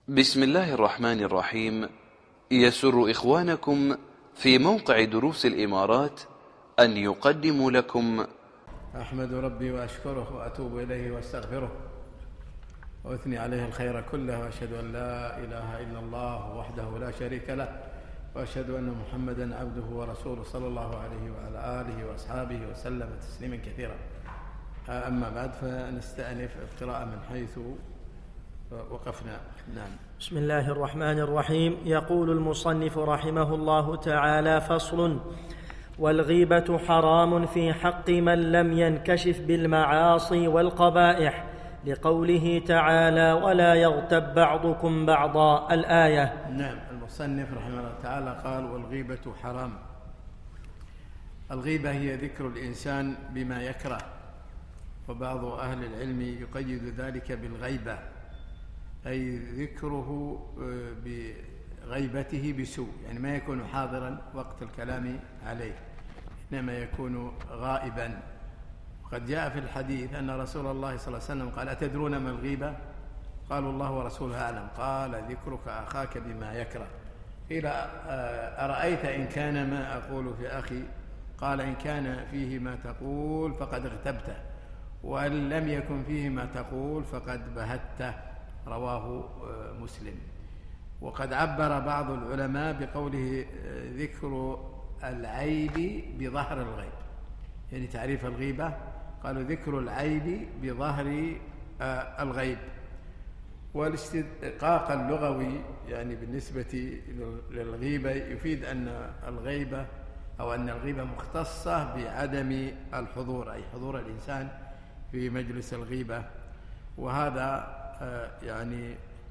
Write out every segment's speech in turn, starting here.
بسم الله الرحمن الرحيم. يسر إخوانكم في موقع دروس الإمارات أن يقدموا لكم أحمد ربي وأشكره وأتوب إليه وأستغفره وأثني عليه الخير كله، وأشهد أن لا إله إلا الله وحده لا شريك له، وأشهد أن محمدا عبده ورسوله صلى الله عليه وعلى آله وأصحابه وسلم تسليما كثيرا. أما بعد، فنستأنف القراءة من حيث وقفنا. نعم. بسم الله الرحمن الرحيم. يقول المصنف رحمه الله تعالى: فصل: والغيبة حرام في حق من لم ينكشف بالمعاصي والقبائح، لقوله تعالى: ولا يغتب بعضكم بعضا، الآية. نعم. المصنف رحمه الله تعالى قال: والغيبة حرام. الغيبة هي ذكر الإنسان بما يكره، وبعض أهل العلم يقيد ذلك بالغيبة، أي ذكره بغيبته بسوء، يعني ما يكون حاضرا وقت الكلام عليه، إنما يكون غائبا. وقد جاء في الحديث أن رسول الله صلى الله عليه وسلم قال: أتدرون ما الغيبة؟ قالوا: الله ورسوله أعلم. قال: ذكرك أخاك بما يكره. قيل: أرأيت إن كان ما أقول في أخي؟ قال: إن كان فيه ما تقول فقد اغتبته، وإن لم يكن فيه ما تقول فقد بهته. رواه مسلم. وقد عبر بعض العلماء بقوله ذكر العيب بظهر الغيب، يعني تعريف الغيبة قالوا ذكر العيب بظهر الغيب. والاستدقاق اللغوي يعني بالنسبة للغيبة يفيد أن الغيبة أو أن الغيبة مختصة بعدم الحضور، أي حضور الإنسان في مجلس الغيبة. وهذا يعني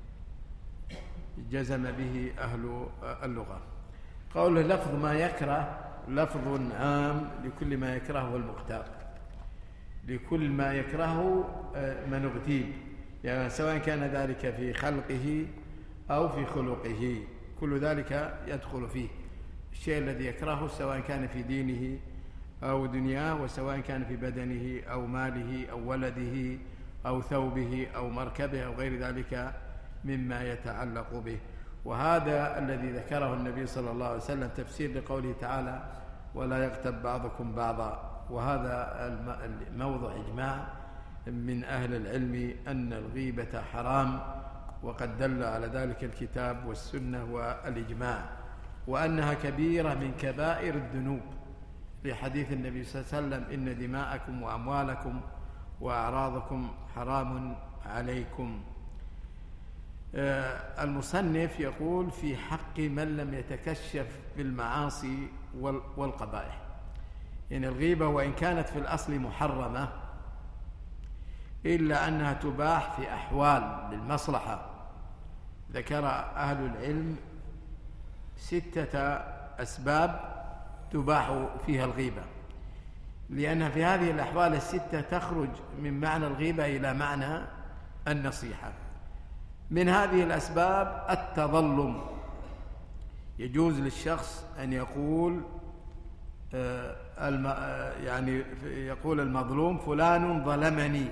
جزم به أهل اللغة. قوله لفظ ما يكره لفظ عام لكل ما يكرهه المغتاب، لكل ما يكرهه من اغتيب، يعني سواء كان ذلك في خلقه أو في خلقه، كل ذلك يدخل فيه. الشيء الذي يكرهه سواء كان في دينه أو دنياه، وسواء كان في بدنه أو ماله أو ولده أو ثوبه أو مركبه أو غير ذلك مما يتعلق به. وهذا الذي ذكره النبي صلى الله عليه وسلم تفسير لقوله تعالى: ولا يغتب بعضكم بعضا. وهذا موضع إجماع من أهل العلم أن الغيبة حرام، وقد دل على ذلك الكتاب والسنة والإجماع، وأنها كبيرة من كبائر الذنوب، لحديث النبي صلى الله عليه وسلم: إن دماءكم وأموالكم وأعراضكم حرام عليكم. المصنف يقول: في حق من لم يتكشف بالمعاصي والقبائح. يعني الغيبة وإن كانت في الأصل محرمة، إلا أنها تباح في أحوال للمصلحة. ذكر أهل العلم 6 أسباب تباح فيها الغيبة، لأن في هذه الأحوال 6 تخرج من معنى الغيبة إلى معنى النصيحة. من هذه الأسباب التظلم، يجوز للشخص أن يقول يعني يقول المظلوم: فلان ظلمني.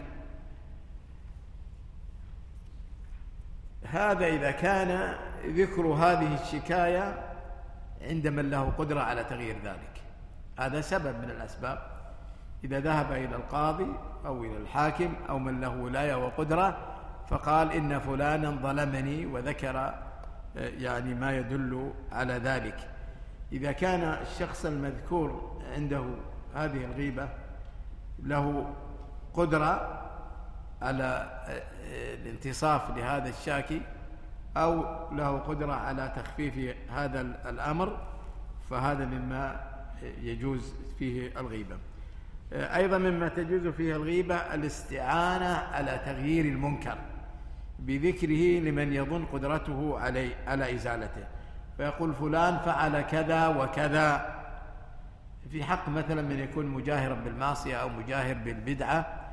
هذا إذا كان ذكر هذه الشكاية عند من له قدرة على تغيير ذلك، هذا سبب من الأسباب. إذا ذهب إلى القاضي أو إلى الحاكم أو من له ولاية وقدرة فقال: إن فلانا ظلمني، وذكر يعني ما يدل على ذلك. إذا كان الشخص المذكور عنده هذه الغيبة له قدرة على الانتصاف لهذا الشاكي أو له قدرة على تخفيف هذا الأمر، فهذا مما يجوز فيه الغيبة. أيضا مما تجوز فيه الغيبة الاستعانة على تغيير المنكر بذكره لمن يظن قدرته على إزالته، فيقول: فلان فعل كذا وكذا، في حق مثلا من يكون مجاهرا بالمعصية أو مجاهر بالبدعة،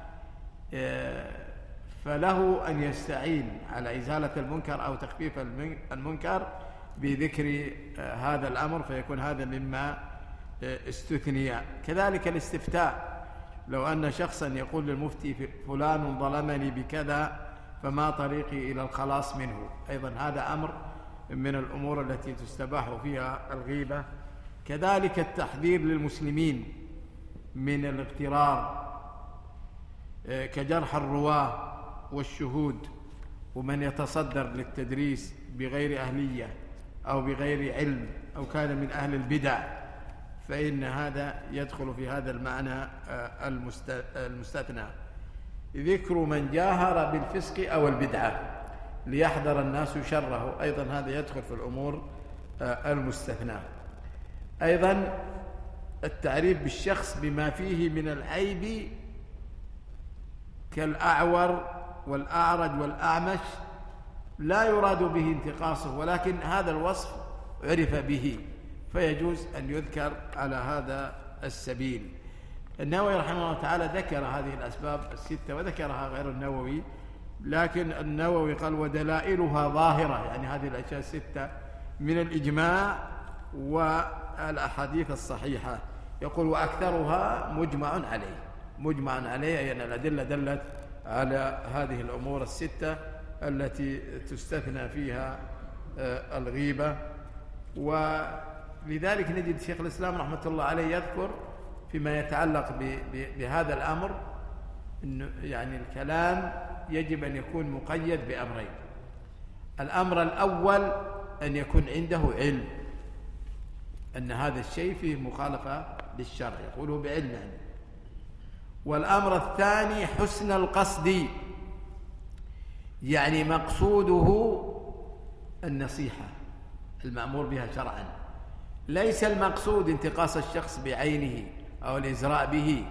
فله أن يستعين على إزالة المنكر أو تخفيف المنكر بذكر هذا الأمر، فيكون هذا مما استثني. كذلك الاستفتاء، لو أن شخصا يقول للمفتي: فلان ظلمني بكذا فما طريقي إلى الخلاص منه. أيضا هذا أمر من الأمور التي تستباح فيها الغيبة. كذلك التحذير للمسلمين من الاغترار كجرح الرواة والشهود ومن يتصدر للتدريس بغير أهلية أو بغير علم أو كان من أهل البدع، فإن هذا يدخل في هذا المعنى المستثنى. ذكر من جاهر بالفسق أو البدعة ليحذر الناس شره، أيضا هذا يدخل في الأمور المستثنى. أيضا التعريف بالشخص بما فيه من العيب كالأعور والأعرج والأعمش لا يراد به انتقاصه، ولكن هذا الوصف عرف به فيجوز أن يذكر على هذا السبيل. النووي رحمه الله تعالى ذكر هذه الأسباب الستة وذكرها غير النووي، لكن النووي قال ودلائلها ظاهرة، يعني هذه الأشياء الستة من الإجماع والأحاديث الصحيحة. يقول وأكثرها مجمع عليه، يعني الأدلة دلت على هذه الأمور الستة التي تستثنى فيها الغيبة. ولذلك نجد شيخ الإسلام رحمة الله عليه يذكر فيما يتعلق بهذا الأمر إنه يعني الكلام يجب أن يكون مقيد بأمرين. الأمر الأول أن يكون عنده علم أن هذا الشيء فيه مخالفة للشرع، يقوله بعلم يعني. والأمر الثاني حسن القصد، يعني مقصوده النصيحة المأمور بها شرعا، ليس المقصود انتقاص الشخص بعينه أو الإزراء به،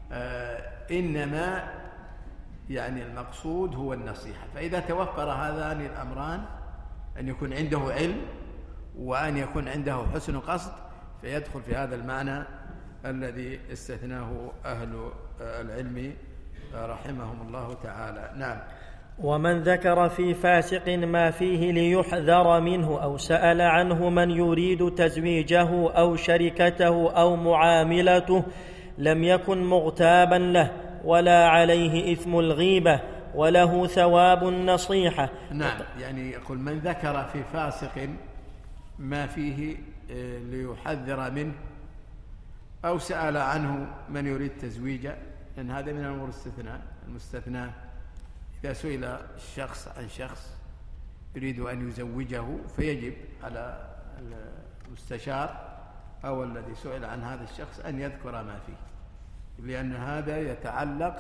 إنما يعني المقصود هو النصيحة. فإذا توفر هذان الأمران، أن يكون عنده علم وأن يكون عنده حسن قصد، فيدخل في هذا المعنى الذي استثناه أهل العلم رحمهم الله تعالى. نعم. ومن ذكر في فاسق ما فيه ليحذر منه أو سأل عنه من يريد تزويجه أو شركته أو معاملته لم يكن مغتابا له ولا عليه إثم الغيبة وله ثواب النصيحة. نعم، يعني يقول من ذكر في فاسق ما فيه ليحذر منه أو سأل عنه من يريد تزويجه، لأن هذا من الأمور المستثنى. إذا سئل الشخص عن شخص يريد أن يزوجه فيجب على المستشار أو الذي سئل عن هذا الشخص أن يذكر ما فيه، لأن هذا يتعلق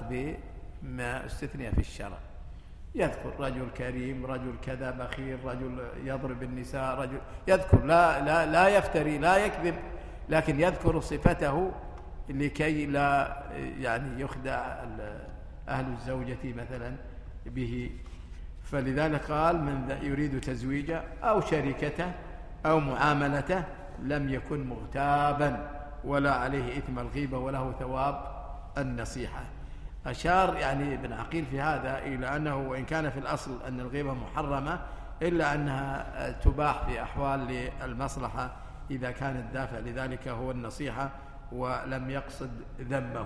بما استثنى في الشرع. يذكر رجل كريم، رجل كذا بخيل، رجل يضرب النساء، رجل يذكر، لا يفتري، لا يكذب، لكن يذكر صفته لكي لا يعني يخدع أهل الزوجة مثلا به. فلذلك قال من يريد تزويجه أو شركته أو معاملته لم يكن مغتابا ولا عليه إثم الغيبة وله ثواب النصيحة. أشار يعني ابن عقيل في هذا إلى أنه وإن كان في الأصل أن الغيبة محرمة إلا أنها تباح في أحوال للمصلحة إذا كان الدافع لذلك هو النصيحة ولم يقصد ذمه.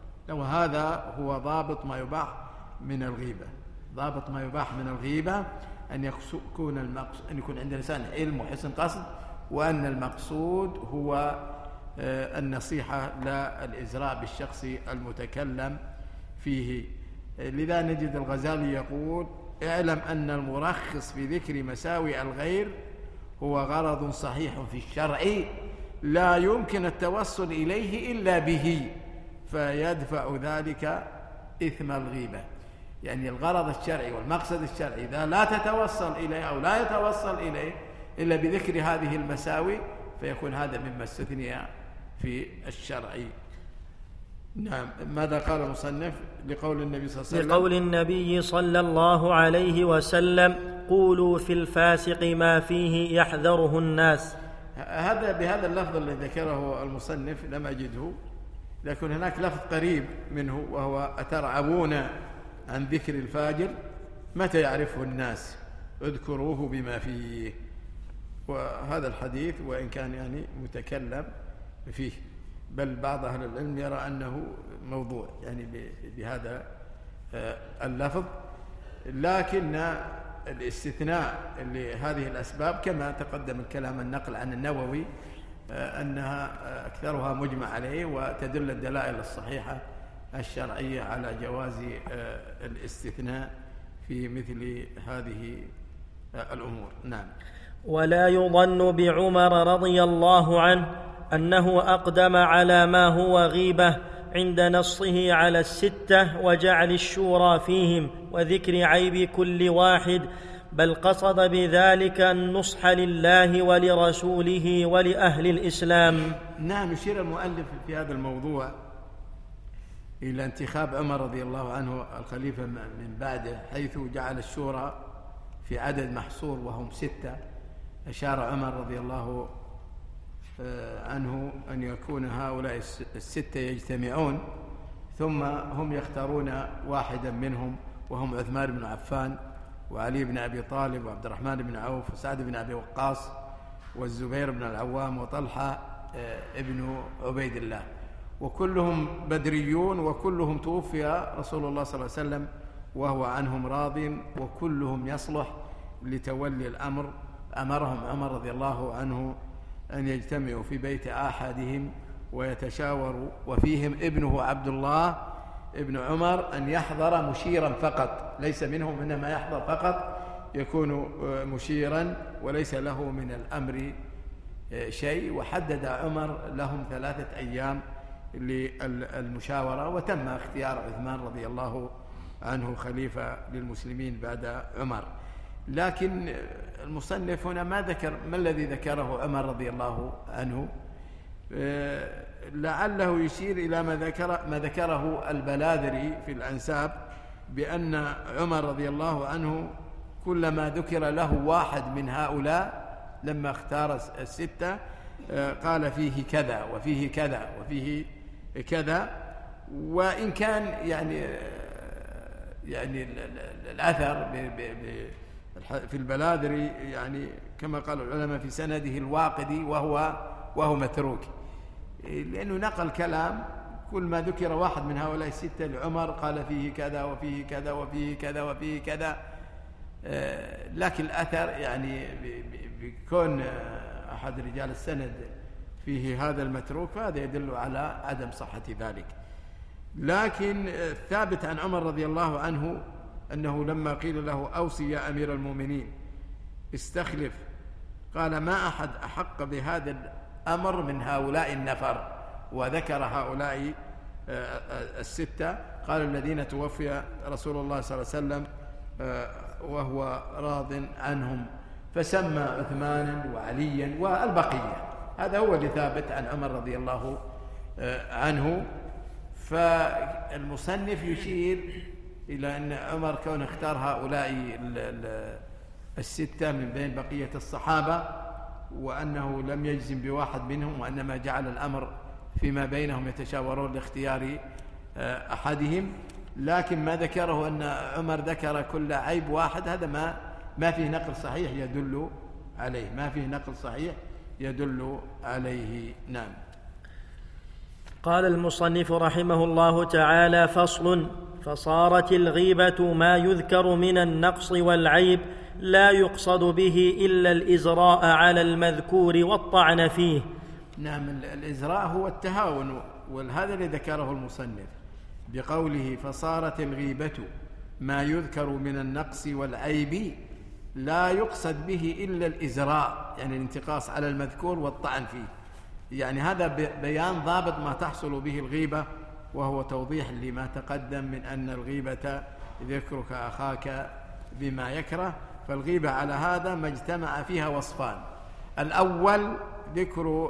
وهذا هو ضابط ما يباح من الغيبة. ضابط ما يباح من الغيبة أن يكون عند الإنسان علم وحسن قصد، وأن المقصود هو النصيحة لا الإزراء بالشخص المتكلم فيه. لذا نجد الغزالي يقول اعلم أن المرخص في ذكر مساوئ الغير هو غرض صحيح في الشرع لا يمكن التوصل إليه إلا به، فيدفع ذلك إثم الغيبة. يعني الغرض الشرعي والمقصد الشرعي إذا لا تتوصل إليه أو لا يتوصل إليه إلا بذكر هذه المساوئ فيكون هذا مما استثني في الشرع. نعم. ماذا قال المصنف؟ لقول النبي صلى الله عليه وسلم، لقول النبي صلى الله عليه وسلم قولوا في الفاسق ما فيه يحذره الناس. هذا بهذا اللفظ الذي ذكره المصنف لم أجده، لكن هناك لفظ قريب منه وهو أترعبون عن ذكر الفاجر متى يعرفه الناس اذكروه بما فيه. وهذا الحديث وإن كان يعني متكلم فيه، بل بعض أهل العلم يرى أنه موضوع يعني بهذا اللفظ، لكن الاستثناء لهذه الأسباب كما تقدم الكلام النقل عن النووي أنها أكثرها مجمع عليه، وتدل الدلائل الصحيحة الشرعية على جواز الاستثناء في مثل هذه الأمور. نعم. ولا يظن بعمر رضي الله عنه أنه أقدم على ما هو غيبة عند نصه على 6 وجعل الشورى فيهم وذكر عيب كل واحد، بل قصد بذلك النصح لله ولرسوله ولأهل الإسلام. نعم. يشير المؤلف في هذا الموضوع إلى انتخاب عمر رضي الله عنه الخليفة من بعده، حيث جعل الشورى في عدد محصور وهم 6. أشار عمر رضي الله عنه أن يكون هؤلاء 6 يجتمعون ثم هم يختارون واحدا منهم، وهم عثمان بن عفان وعلي بن أبي طالب وعبد الرحمن بن عوف وسعد بن أبي وقاص والزبير بن العوام وطلحة ابن عبيد الله، وكلهم بدريون، وكلهم توفي رسول الله صلى الله عليه وسلم وهو عنهم راض، وكلهم يصلح لتولي الأمر. أمرهم عمر رضي الله عنه أن يجتمعوا في بيت أحدهم ويتشاوروا، وفيهم ابنه عبد الله ابن عمر أن يحضر مشيرا فقط، ليس منهم إنما يحضر فقط، يكون مشيرا وليس له من الأمر شيء. وحدد عمر لهم 3 أيام للمشاورة، وتم اختيار عثمان رضي الله عنه خليفة للمسلمين بعد عمر. لكن المصنف هنا ما ذكر ما الذي ذكره عمر رضي الله عنه، لعله يشير إلى ما ذكره البلاذري في الأنساب، بأن عمر رضي الله عنه كلما ذكر له واحد من هؤلاء لما اختار 6 قال فيه كذا وفيه كذا وفيه كذا. وإن كان يعني الأثر في البلاذري يعني كما قال العلماء في سنده الواقدي وهو متروك، لأنه نقل كلام كل ما ذكر واحد من هؤلاء 6 لعمر قال فيه كذا وفيه كذا وفيه كذا وفيه كذا. لكن الأثر يعني بكون أحد رجال السند فيه هذا المتروك فهذا يدل على عدم صحة ذلك. لكن ثابت عن عمر رضي الله عنه أنه لما قيل له أوصي يا أمير المؤمنين استخلف، قال ما أحد أحق بهذا الأمر من هؤلاء النفر، وذكر هؤلاء 6 قال الذين توفي رسول الله صلى الله عليه وسلم وهو راض عنهم، فسمى عثمانا وعليا والبقية. هذا هو اللي ثابت عن عمر رضي الله عنه. فالمصنف يشير إلى أن عمر كون اختار هؤلاء 6 من بين بقية الصحابة، وأنه لم يجزم بواحد منهم، وأنما جعل الأمر فيما بينهم يتشاورون لاختيار أحدهم. لكن ما ذكره أن عمر ذكر كل عيب واحد، هذا ما فيه نقل صحيح يدل عليه، ما فيه نقل صحيح يدل عليه. نعم. قال المصنف رحمه الله تعالى: فصل: فصارت الغيبة ما يذكر من النقص والعيب لا يقصد به إلا الإزراء على المذكور والطعن فيه. نعم. الإزراء هو التهاون، وهذا الذي ذكره المصنف بقوله فصارت الغيبة ما يذكر من النقص والعيب لا يقصد به إلا الإزراء، يعني الانتقاص على المذكور والطعن فيه. يعني هذا بيان ضابط ما تحصل به الغيبة، وهو توضيح لما تقدم من أن الغيبة ذكرك أخاك بما يكره. فالغيبة على هذا ما اجتمع فيها وصفان: الأول ذكر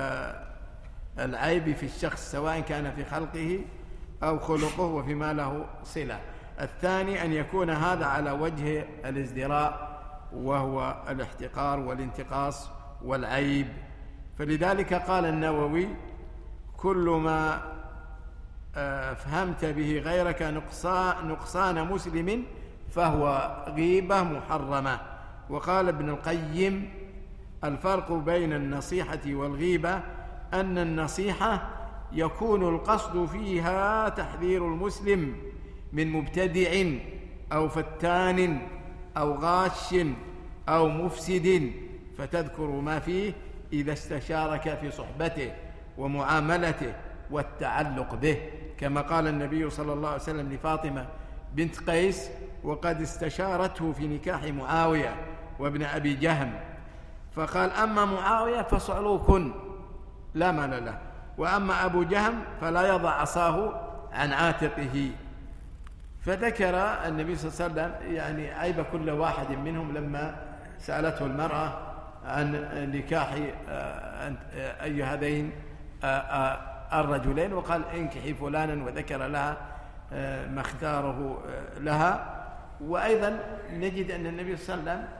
العيب في الشخص سواء كان في خلقه أو خلقه وفيما له صلة. الثاني أن يكون هذا على وجه الازدراء، وهو الاحتقار والانتقاص والعيب. فلذلك قال النووي: كل ما فهمت به غيرك نقصان مسلم فهو غيبة محرمة. وقال ابن القيم: الفرق بين النصيحة والغيبة أن النصيحة يكون القصد فيها تحذير المسلم من مبتدع أو فتان أو غاش أو مفسد، فتذكر ما فيه إذا استشارك في صحبته ومعاملته والتعلق به، كما قال النبي صلى الله عليه وسلم لفاطمة بنت قيس وقد استشارته في نكاح معاوية وابن أبي جهم، فقال: أما معاوية فصعلوك لا مال له، وأما أبو جهم فلا يضع عصاه عن عاتقه. فذكر النبي صلى الله عليه وسلم يعني عيب كل واحد منهم لما سألته المرأة عن نكاح أي هذين الرجلين، وقال: انكحي فلانا، وذكر لها ما اختاره لها. وأيضا نجد أن النبي صلى الله عليه وسلم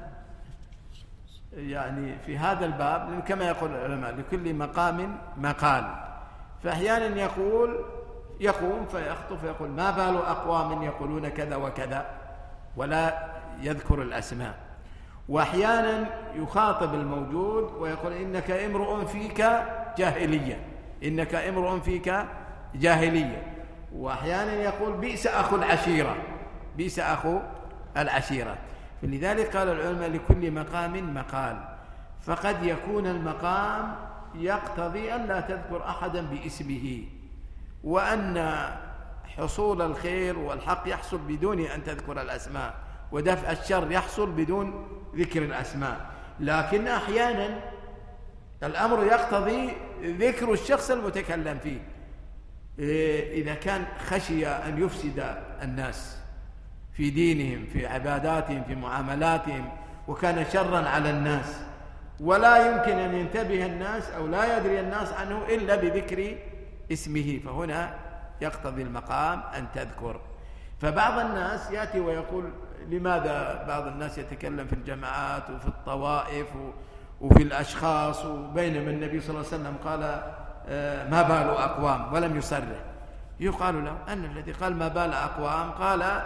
يعني في هذا الباب كما يقول العلماء لكل مقام مقال، فأحيانا يقوم فيخطب فيقول: ما بال أقوام يقولون كذا وكذا، ولا يذكر الأسماء. وأحيانا يخاطب الموجود ويقول: إنك امرؤ فيك جاهلية، إنك امرؤ فيك جاهلية. وأحيانا يقول: بئس أخو العشيرة، بئس أخو العشيرة. فلذلك قال العلماء لكل مقام مقال، فقد يكون المقام يقتضي أن لا تذكر أحدا باسمه، وأن حصول الخير والحق يحصل بدون أن تذكر الأسماء، ودفع الشر يحصل بدون ذكر الأسماء. لكن أحيانا الأمر يقتضي ذكر الشخص المتكلم فيه إذا كان خشي أن يفسد الناس في دينهم، في عباداتهم، في معاملاتهم، وكان شرا على الناس، ولا يمكن أن ينتبه الناس أو لا يدري الناس عنه إلا بذكر اسمه، فهنا يقتضي المقام أن تذكر. فبعض الناس يأتي ويقول: لماذا بعض الناس يتكلم في الجماعات وفي الطوائف وفي الأشخاص، وبينما النبي صلى الله عليه وسلم قال: ما بال أقوام، ولم يصرح. يقال له أن الذي قال ما بال أقوام قال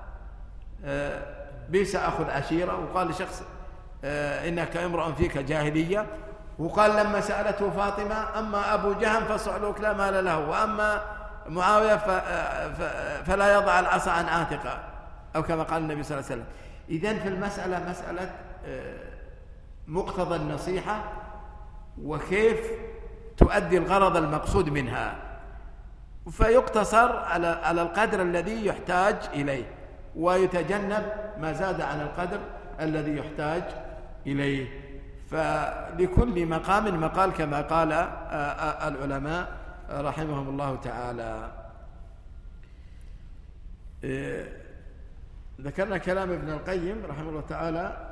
بئس أخو العشيرة، وقال لشخص: إنك امرؤ فيك جاهلية، وقال لما سألته فاطمة: أما أبو جهم فصعلوك لا مال له، وأما معاوية فلا يضع العصا عن عاتقه، أو كما قال النبي صلى الله عليه وسلم. إذن في المسألة مسألة مقتضى النصيحة وكيف تؤدي الغرض المقصود منها، فيقتصر على القدر الذي يحتاج إليه، ويتجنب ما زاد عن القدر الذي يحتاج إليه. فلكل مقام مقال كما قال العلماء رحمهم الله تعالى. ذكرنا كلام ابن القيم رحمه الله تعالى: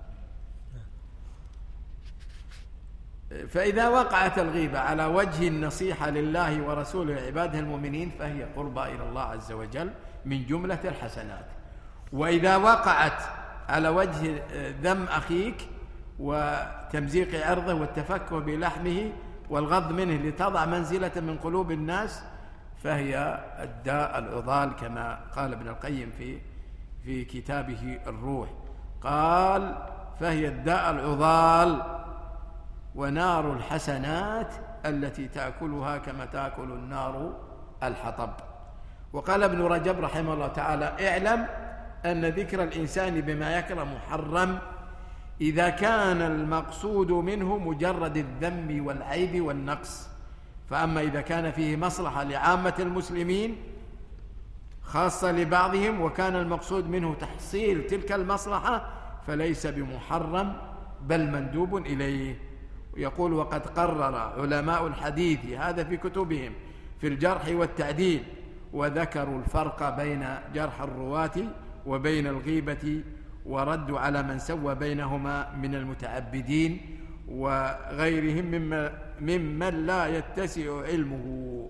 فإذا وقعت الغيبة على وجه النصيحة لله ورسوله وعباده المؤمنين فهي قربى إلى الله عز وجل من جملة الحسنات. وإذا وقعت على وجه ذم أخيك وتمزيق عرضه والتفكه بلحمه والغض منه لتضع منزلة من قلوب الناس فهي الداء العضال، كما قال ابن القيم في كتابه الروح، قال: فهي الداء العضال ونار الحسنات التي تأكلها كما تأكل النار الحطب. وقال ابن رجب رحمه الله تعالى: اعلم أن ذكر الإنسان بما يكره محرم إذا كان المقصود منه مجرد الذم والعيب والنقص، فأما إذا كان فيه مصلحة لعامة المسلمين خاصة لبعضهم وكان المقصود منه تحصيل تلك المصلحة فليس بمحرم بل مندوب إليه. يقول: وقد قرر علماء الحديث هذا في كتبهم في الجرح والتعديل، وذكروا الفرق بين جرح الرواة وبين الغيبة، وردوا على من سوى بينهما من المتعبدين وغيرهم ممن لا يتسع علمه.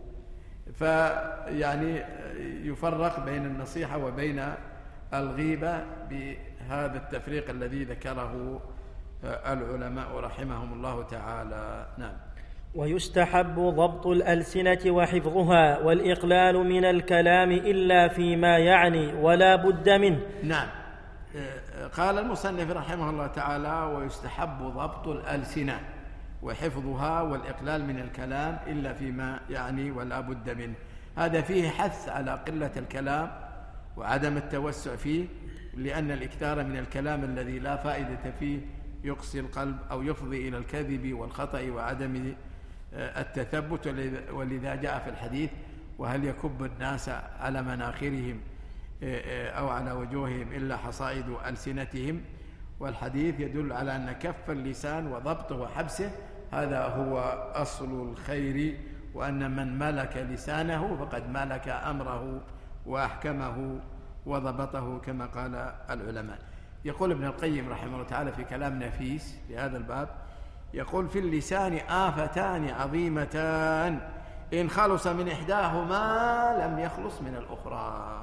فيعني يفرق بين النصيحة وبين الغيبة بهذا التفريق الذي ذكره العلماء رحمهم الله تعالى. نعم. ويستحب ضبط الألسنة وحفظها والإقلال من الكلام إلا فيما يعني ولا بد منه. نعم. قال المصنف رحمه الله تعالى: ويستحب ضبط الألسنة وحفظها والإقلال من الكلام إلا فيما يعني ولا بد منه. هذا فيه حث على قلة الكلام وعدم التوسع فيه، لأن الإكثار من الكلام الذي لا فائدة فيه يقسي القلب أو يفضي إلى الكذب والخطأ وعدم التثبت. ولذا جاء في الحديث: وهل يكب الناس على مناخرهم أو على وجوههم إلا حصائد ألسنتهم. والحديث يدل على أن كف اللسان وضبطه وحبسه هذا هو أصل الخير، وأن من ملك لسانه فقد ملك أمره وأحكمه وضبطه كما قال العلماء. يقول ابن القيم رحمه الله تعالى في كلام نفيس في هذا الباب، يقول: في اللسان آفتان عظيمتان إن خلص من إحداهما لم يخلص من الأخرى: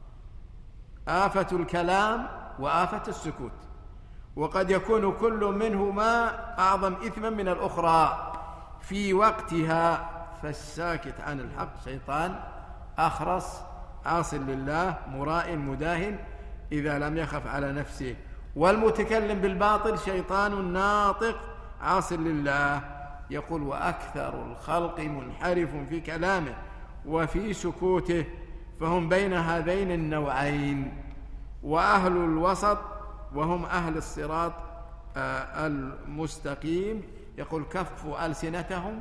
آفة الكلام وآفة السكوت، وقد يكون كل منهما أعظم إثما من الأخرى في وقتها. فالساكت عن الحق شيطان أخرس عاص لله مراء مداهن إذا لم يخف على نفسه، والمتكلم بالباطل شيطان ناطق عاص لله. يقول: وأكثر الخلق منحرف في كلامه وفي سكوته، فهم بين هذين النوعين. وأهل الوسط وهم أهل الصراط المستقيم، يقول: كفوا ألسنتهم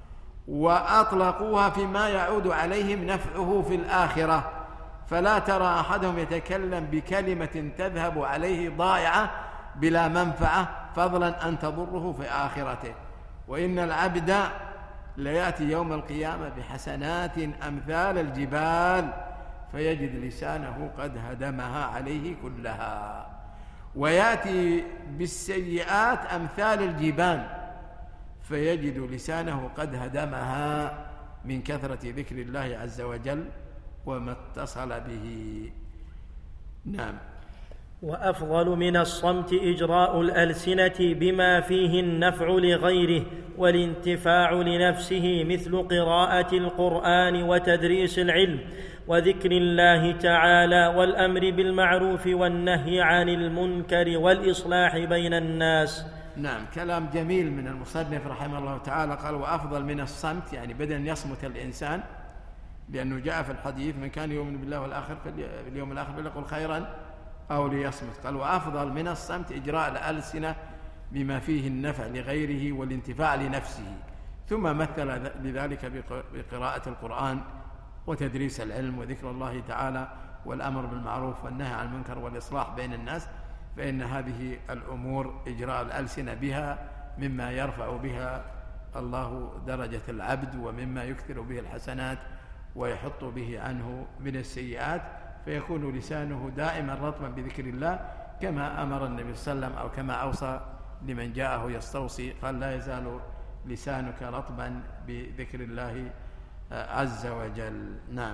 وأطلقوها فيما يعود عليهم نفعه في الآخرة، فلا ترى أحدهم يتكلم بكلمة تذهب عليه ضائعة بلا منفعة، فضلا أن تضره في آخرته. وإن العبد ليأتي يوم القيامة بحسنات أمثال الجبال فيجد لسانه قد هدمها عليه كلها، ويأتي بالسيئات أمثال الجبال فيجد لسانه قد هدمها من كثرة ذكر الله عز وجل وما اتصل به. نعم. وأفضل من الصمت إجراء الألسنة بما فيه النفع لغيره والانتفاع لنفسه، مثل قراءة القرآن وتدريس العلم وذكر الله تعالى والأمر بالمعروف والنهي عن المنكر والإصلاح بين الناس. نعم، كلام جميل من المصنف رحمه الله تعالى. قال: وأفضل من الصمت، يعني بدل أن يصمت الإنسان، لأنه جاء في الحديث: من كان يؤمن بالله والآخر في اليوم الآخر فليقل خيرا أو ليصمت. قال: وأفضل من الصمت إجراء الألسنة بما فيه النفع لغيره والانتفاع لنفسه. ثم مثل لذلك بقراءة القرآن وتدريس العلم وذكر الله تعالى والأمر بالمعروف والنهي عن المنكر والإصلاح بين الناس، فإن هذه الأمور إجراء الألسنة بها مما يرفع بها الله درجة العبد، ومما يكثر به الحسنات ويحط به عنه من السيئات، فيكون لسانه دائما رطبا بذكر الله، كما أمر النبي صلى الله عليه وسلم أو كما أوصى لمن جاءه يستوصي، قال: لا يزال لسانك رطبا بذكر الله عز وجل. نعم.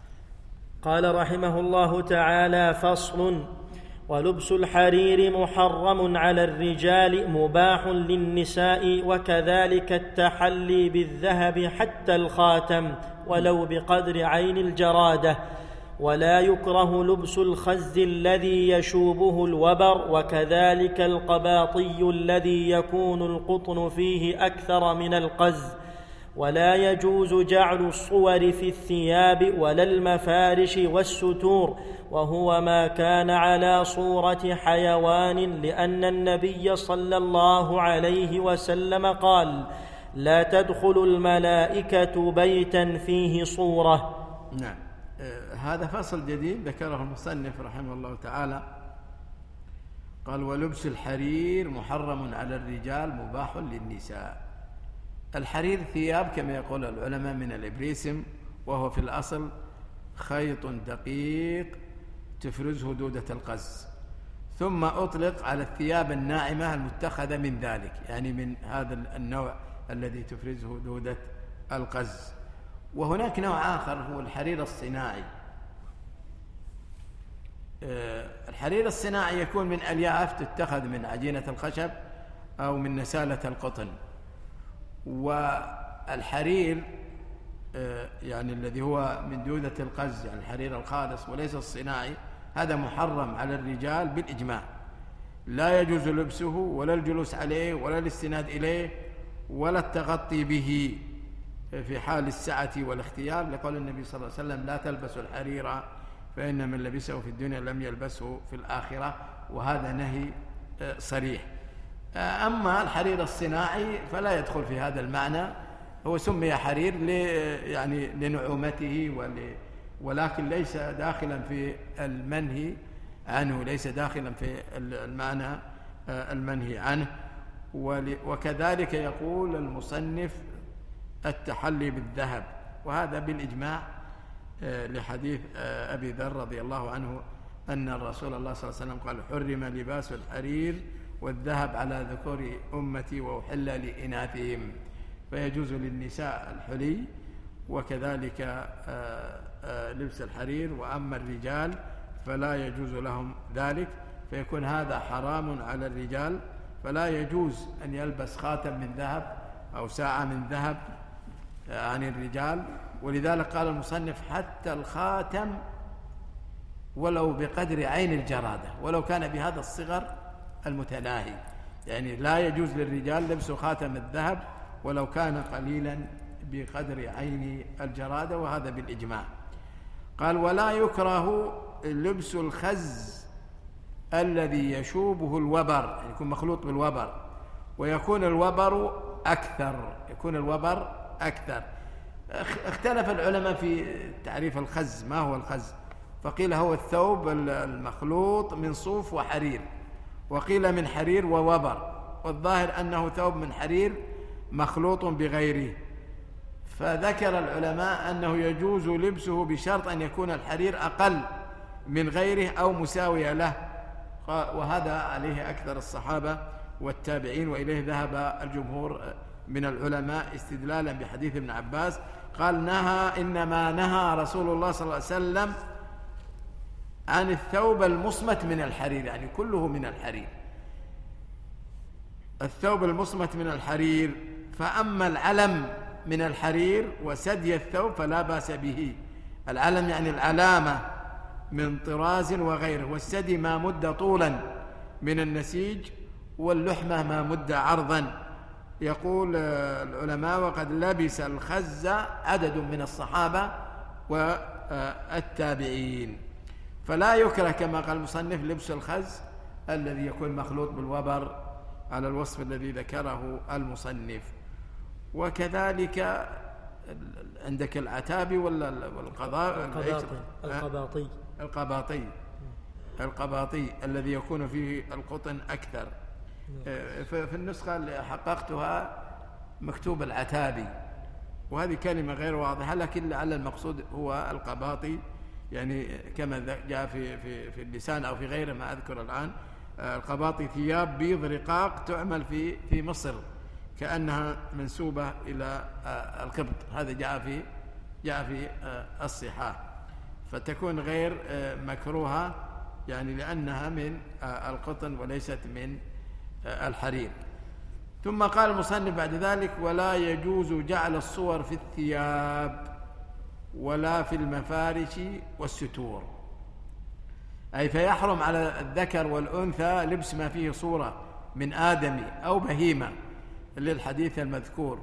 قال رحمه الله تعالى: فصل: ولبس الحرير محرم على الرجال مباح للنساء، وكذلك التحلي بالذهب حتى الخاتم ولو بقدر عين الجرادة، ولا يكره لبس الخز الذي يشوبه الوبر، وكذلك القباطي الذي يكون القطن فيه أكثر من القز، ولا يجوز جعل الصور في الثياب ولا المفارش والستور، وهو ما كان على صورة حيوان، لأن النبي صلى الله عليه وسلم قال: لا تدخل الملائكة بيتا فيه صورة. نعم. هذا فصل جديد ذكره المصنف رحمه الله تعالى. قال: ولبس الحرير محرم على الرجال مباح للنساء. الحرير ثياب كما يقول العلماء من الإبريسم، وهو في الأصل خيط دقيق تفرزه دودة القز، ثم أطلق على الثياب الناعمة المتخذة من ذلك، يعني من هذا النوع الذي تفرزه دودة القز. وهناك نوع آخر هو الحرير الصناعي. الحرير الصناعي يكون من ألياف تتخذ من عجينة الخشب أو من نسالة القطن. والحرير يعني الذي هو من دودة القز، يعني الحرير الخالص وليس الصناعي، هذا محرم على الرجال بالإجماع، لا يجوز لبسه ولا الجلوس عليه ولا الاستناد إليه ولا التغطي به في حال السعة والاختيار، لقول النبي صلى الله عليه وسلم: لا تلبسوا الحرير فإن من لبسه في الدنيا لم يلبسه في الآخرة، وهذا نهي صريح. أما الحرير الصناعي فلا يدخل في هذا المعنى، هو سمي حرير يعني لنعومته ولكن ليس داخلا في المنهي عنه، ليس داخلا في المعنى المنهي عنه. وكذلك يقول المصنف التحلي بالذهب، وهذا بالإجماع لحديث أبي ذر رضي الله عنه أن الرسول الله صلى الله عليه وسلم قال: حرم لباس الحرير والذهب على ذكور أمتي وأحل لإناثهم، فيجوز للنساء الحلي وكذلك لبس الحرير، وأما الرجال فلا يجوز لهم ذلك، فيكون هذا حرام على الرجال، فلا يجوز أن يلبس خاتم من ذهب أو ساعة من ذهب عن الرجال. ولذلك قال المصنف: حتى الخاتم ولو بقدر عين الجرادة، ولو كان بهذا الصغر المتناهي، يعني لا يجوز للرجال لبس خاتم الذهب ولو كان قليلا بقدر عين الجرادة، وهذا بالإجماع. قال: ولا يكره لبس الخز الذي يشوبه الوبر، يعني يكون مخلوط بالوبر، ويكون الوبر أكثر. اختلف العلماء في تعريف الخز، ما هو الخز؟ فقيل هو الثوب المخلوط من صوف وحرير، وقيل من حرير ووبر، والظاهر أنه ثوب من حرير مخلوط بغيره. فذكر العلماء أنه يجوز لبسه بشرط أن يكون الحرير أقل من غيره أو مساوية له، وهذا عليه أكثر الصحابة والتابعين، وإليه ذهب الجمهور من العلماء استدلالا بحديث ابن عباس قال: إنما نهى رسول الله صلى الله عليه وسلم عن الثوب المصمت من الحرير، يعني كله من الحرير، الثوب المصمت من الحرير. فأما العلم من الحرير وسدي الثوب فلا بأس به. العلم يعني العلامة من طراز وغيره، والسدي ما مد طولا من النسيج، واللحمة ما مد عرضا. يقول العلماء: وقد لبس الخز عدد من الصحابة والتابعين. فلا يكره كما قال المصنف لبس الخز الذي يكون مخلوط بالوبر على الوصف الذي ذكره المصنف. وكذلك عندك العتابي القباطي الذي يكون فيه القطن أكثر. في النسخة اللي حققتها مكتوب العتابي، وهذه كلمة غير واضحة، لكن لعل المقصود هو القباطي، يعني كما جاء في اللسان أو في غيره ما أذكر الآن. القباطي ثياب بيض رقاق تعمل في مصر كأنها منسوبة إلى القبط، هذا جاء في الصحاح، فتكون غير مكروهة يعني لأنها من القطن وليست من الحرير. ثم قال المصنف بعد ذلك: ولا يجوز جعل الصور في الثياب ولا في المفارش والستور، أي فيحرم على الذكر والأنثى لبس ما فيه صورة من آدمي أو بهيمة للحديث المذكور.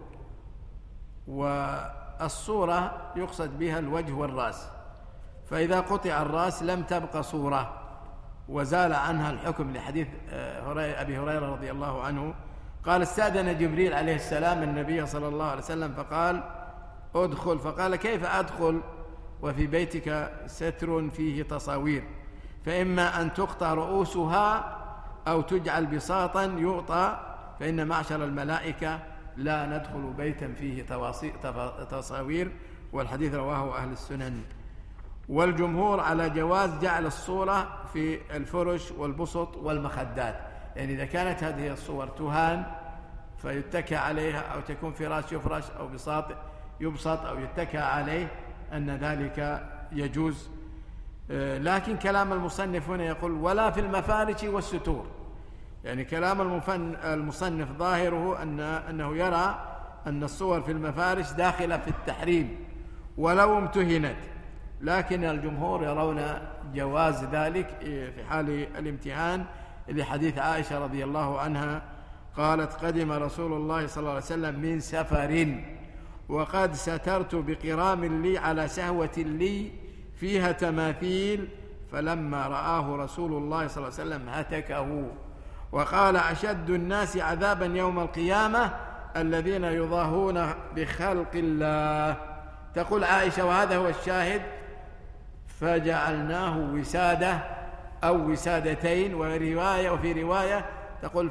والصورة يقصد بها الوجه والرأس، فإذا قطع الرأس لم تبقى صورة وزال عنها الحكم، لحديث أبي هريرة رضي الله عنه قال: استأذن جبريل عليه السلام النبي صلى الله عليه وسلم فقال: ادخل. فقال: كيف أدخل وفي بيتك ستر فيه تصاوير؟ فإما أن تقطع رؤوسها أو تجعل بساطا يؤطى، فإن معشر الملائكة لا ندخل بيتا فيه تصاوير. والحديث رواه أهل السنن. والجمهور على جواز جعل الصورة في الفرش والبسط والمخدات، يعني إذا كانت هذه الصور تهان فيتكى عليها، أو تكون فراش يفرش أو بساط يبسط أو يتكى عليه، أن ذلك يجوز. لكن كلام المصنف هنا يقول: ولا في المفارش والستور، يعني كلام المصنف ظاهره أنه يرى أن الصور في المفارش داخلة في التحريم ولو امتهنت، لكن الجمهور يرون جواز ذلك في حال الامتهان، لحديث عائشة رضي الله عنها قالت: قدم رسول الله صلى الله عليه وسلم من سفر وقد سترت بقرام لي على سهوة لي فيها تماثيل، فلما رآه رسول الله صلى الله عليه وسلم هتكه وقال: أشد الناس عذابا يوم القيامة الذين يضاهون بخلق الله. تقول عائشة، وهذا هو الشاهد: فجعلناه وسادة أو وسادتين، وفي رواية تقول: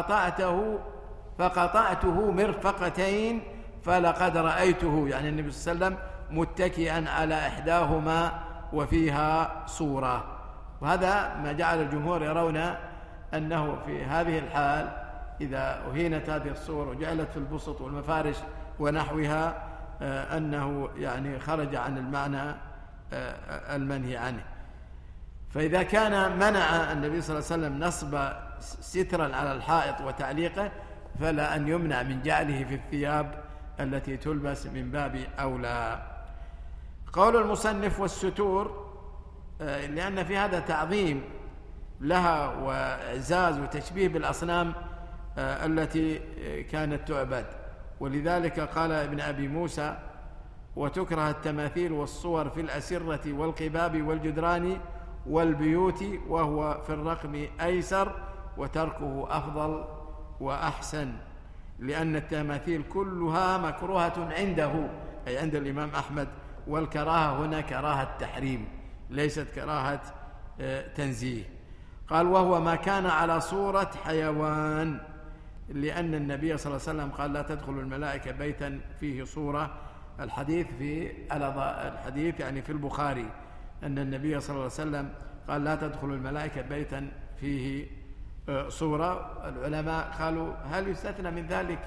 فقطعته مرفقتين فلقد رأيته، يعني النبي صلى الله عليه وسلم متكئا على إحداهما وفيها صورة. وهذا ما جعل الجمهور يرون أنه في هذه الحال إذا أهينت هذه الصور وجعلت في البسط والمفارش ونحوها أنه يعني خرج عن المعنى المنهي عنه. فإذا كان منع النبي صلى الله عليه وسلم نصب سترا على الحائط وتعليقه، فلا أن يمنع من جعله في الثياب التي تلبس من باب أولى. قول المصنف: والستور، لأن في هذا تعظيم لها وإعزاز وتشبيه بالأصنام التي كانت تعبد، ولذلك قال ابن أبي موسى: وتكره التماثيل والصور في الأسرة والقباب والجدران والبيوت، وهو في الرقم أيسر وتركه أفضل وأحسن، لأن التماثيل كلها مكروهة عنده، أي عند الإمام أحمد، والكراهة هنا كراهة تحريم ليست كراهة تنزيه. قال: وهو ما كان على صورة حيوان، لأن النبي صلى الله عليه وسلم قال: لا تدخل الملائكة بيتا فيه صورة. الحديث يعني في البخاري أن النبي صلى الله عليه وسلم قال: لا تدخل الملائكة بيتا فيه صورة. العلماء قالوا: هل يستثنى من ذلك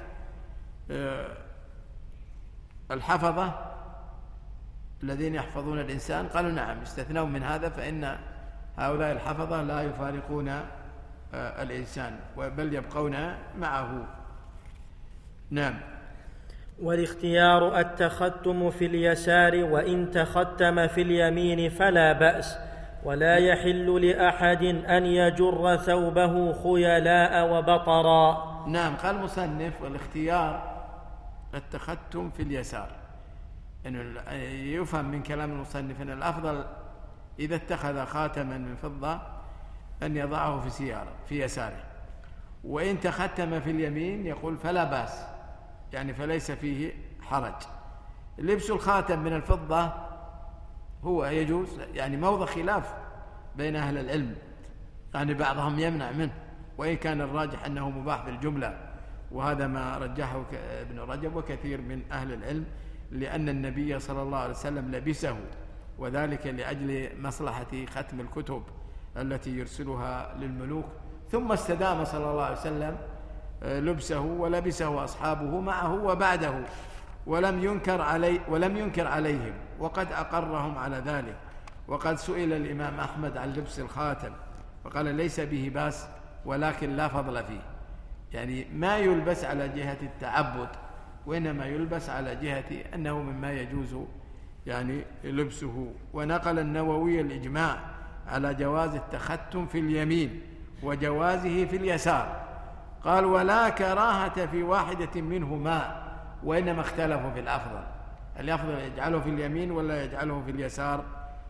الحفظة الذين يحفظون الإنسان؟ قالوا: نعم، يستثنون من هذا، فإن هؤلاء الحفظة لا يفارقون الإنسان بل يبقون معه. نعم. والاختيار التختم في اليسار، وإن تختم في اليمين فلا بأس، ولا يحل لأحد أن يجر ثوبه خيلاء وبطرا. نعم. قال المصنف: والاختيار التختم في اليسار، إنه يفهم من كلام المصنف أن الأفضل إذا اتخذ خاتما من فضة أن يضعه في يساره، وإن تختم في اليمين يقول فلا بأس، يعني فليس فيه حرج. لبس الخاتم من الفضة هو يجوز، يعني موضع خلاف بين أهل العلم، يعني بعضهم يمنع منه، وإن كان الراجح أنه مباح بالجملة، وهذا ما رجحه ابن رجب وكثير من أهل العلم، لأن النبي صلى الله عليه وسلم لبسه، وذلك لأجل مصلحة ختم الكتب التي يرسلها للملوك، ثم استدام صلى الله عليه وسلم لبسه ولبسه أصحابه معه وبعده، ولم ينكر عليهم، وقد أقرهم على ذلك. وقد سئل الإمام أحمد عن لبس الخاتم فقال: ليس به بأس، ولكن لا فضل فيه، يعني ما يلبس على جهة التعبد، وإنما يلبس على جهة أنه مما يجوز يعني لبسه. ونقل النووي الإجماع على جواز التختم في اليمين وجوازه في اليسار. قال: ولا كراهة في واحدة منهما، وإنما اختلفوا في الأفضل، الأفضل يجعله في اليمين ولا يجعله في اليسار.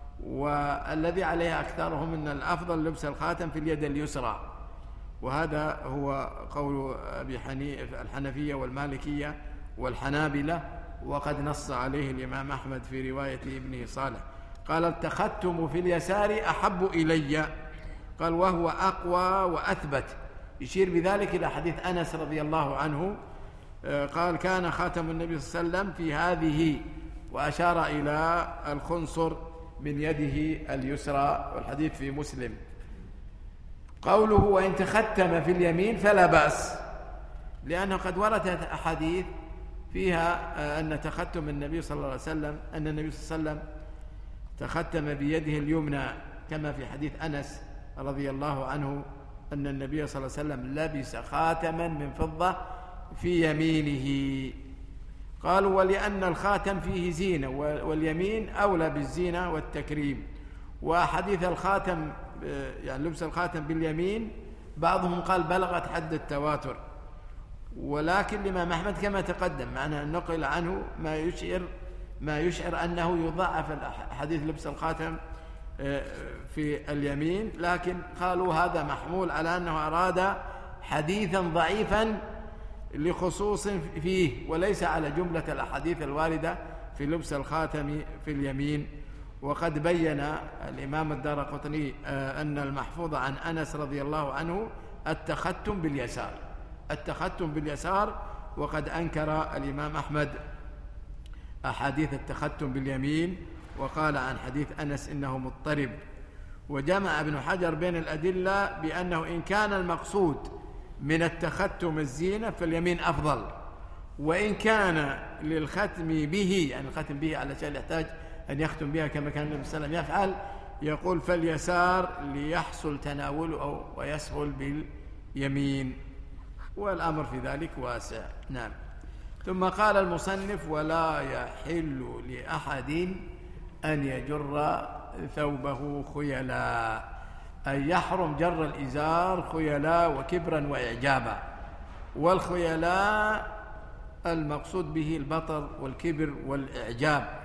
والذي عليه أكثرهم أن الأفضل لبس الخاتم في اليد اليسرى، وهذا هو قول أبي حنيفة الحنفية والمالكية والحنابلة، وقد نص عليه الإمام أحمد في رواية ابنه صالح. قال: التختم في اليسار أحب إلي. قال: وهو أقوى وأثبت، يشير بذلك إلى حديث أنس رضي الله عنه، قال: كان خاتم النبي صلى الله عليه وسلم في هذه، وأشار إلى الخنصر من يده اليسرى، والحديث في مسلم. قوله: وإن تختم في اليمين فلا بأس، لأنه قد وردت أحاديث فيها أن تختم النبي صلى الله عليه وسلم، أن النبي صلى الله عليه وسلم تختم بيده اليمنى، كما في حديث أنس رضي الله عنه أن النبي صلى الله عليه وسلم لبس خاتما من فضة في يمينه. قالوا: ولأن الخاتم فيه زينة، واليمين أولى بالزينة والتكريم. وحديث الخاتم يعني لبس الخاتم باليمين بعضهم قال بلغت حد التواتر، ولكن الإمام أحمد كما تقدم معنا نقل عنه ما يشعر ما يشعر أنه يضعف حديث لبس الخاتم في اليمين، لكن قالوا هذا محمول على أنه أراد حديثا ضعيفا لخصوص فيه، وليس على جملة الأحاديث الواردة في لبس الخاتم في اليمين. وقد بين الإمام الدارقطني أن المحفوظ عن أنس رضي الله عنه التختم باليسار، وقد أنكر الإمام أحمد أحاديث التختم باليمين، وقال عن حديث أنس إنه مضطرب. وجمع ابن حجر بين الأدلة بأنه إن كان المقصود من التختم الزينة فاليمين أفضل، وإن كان للختم به، يعني الختم به على شيء يحتاج أن يختم بها كما كان النبي صلى الله عليه وسلم يفعل، يقول فاليسار ليحصل تناوله ويسهل باليمين، والأمر في ذلك واسع. نعم. ثم قال المصنف: ولا يحل لأحد أن يجر ثوبه خيلا، أي يحرم جر الإزار خيلا وكبرا وإعجابا. والخيلاء المقصود به البطر والكبر والإعجاب.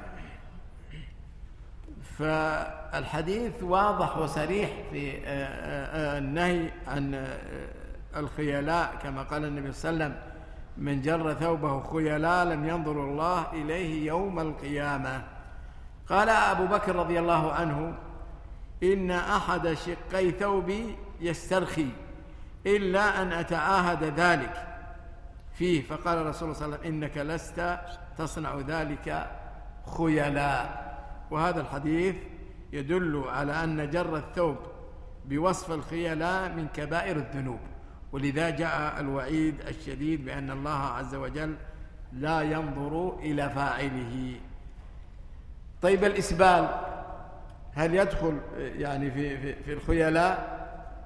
فالحديث واضح وصريح في النهي عن الخيلاء، كما قال النبي صلى الله عليه وسلم: من جر ثوبه خيلاء لم ينظر الله إليه يوم القيامة. قال أبو بكر رضي الله عنه: إن أحد شقي ثوبي يسترخي إلا أن أتعاهد ذلك فيه. فقال الرسول صلى الله عليه وسلم: إنك لست تصنع ذلك خيلاء. وهذا الحديث يدل على أن جر الثوب بوصف الخيلاء من كبائر الذنوب، ولذا جاء الوعيد الشديد بأن الله عز وجل لا ينظر إلى فاعله. طيب الإسبال هل يدخل يعني في الخيلاء؟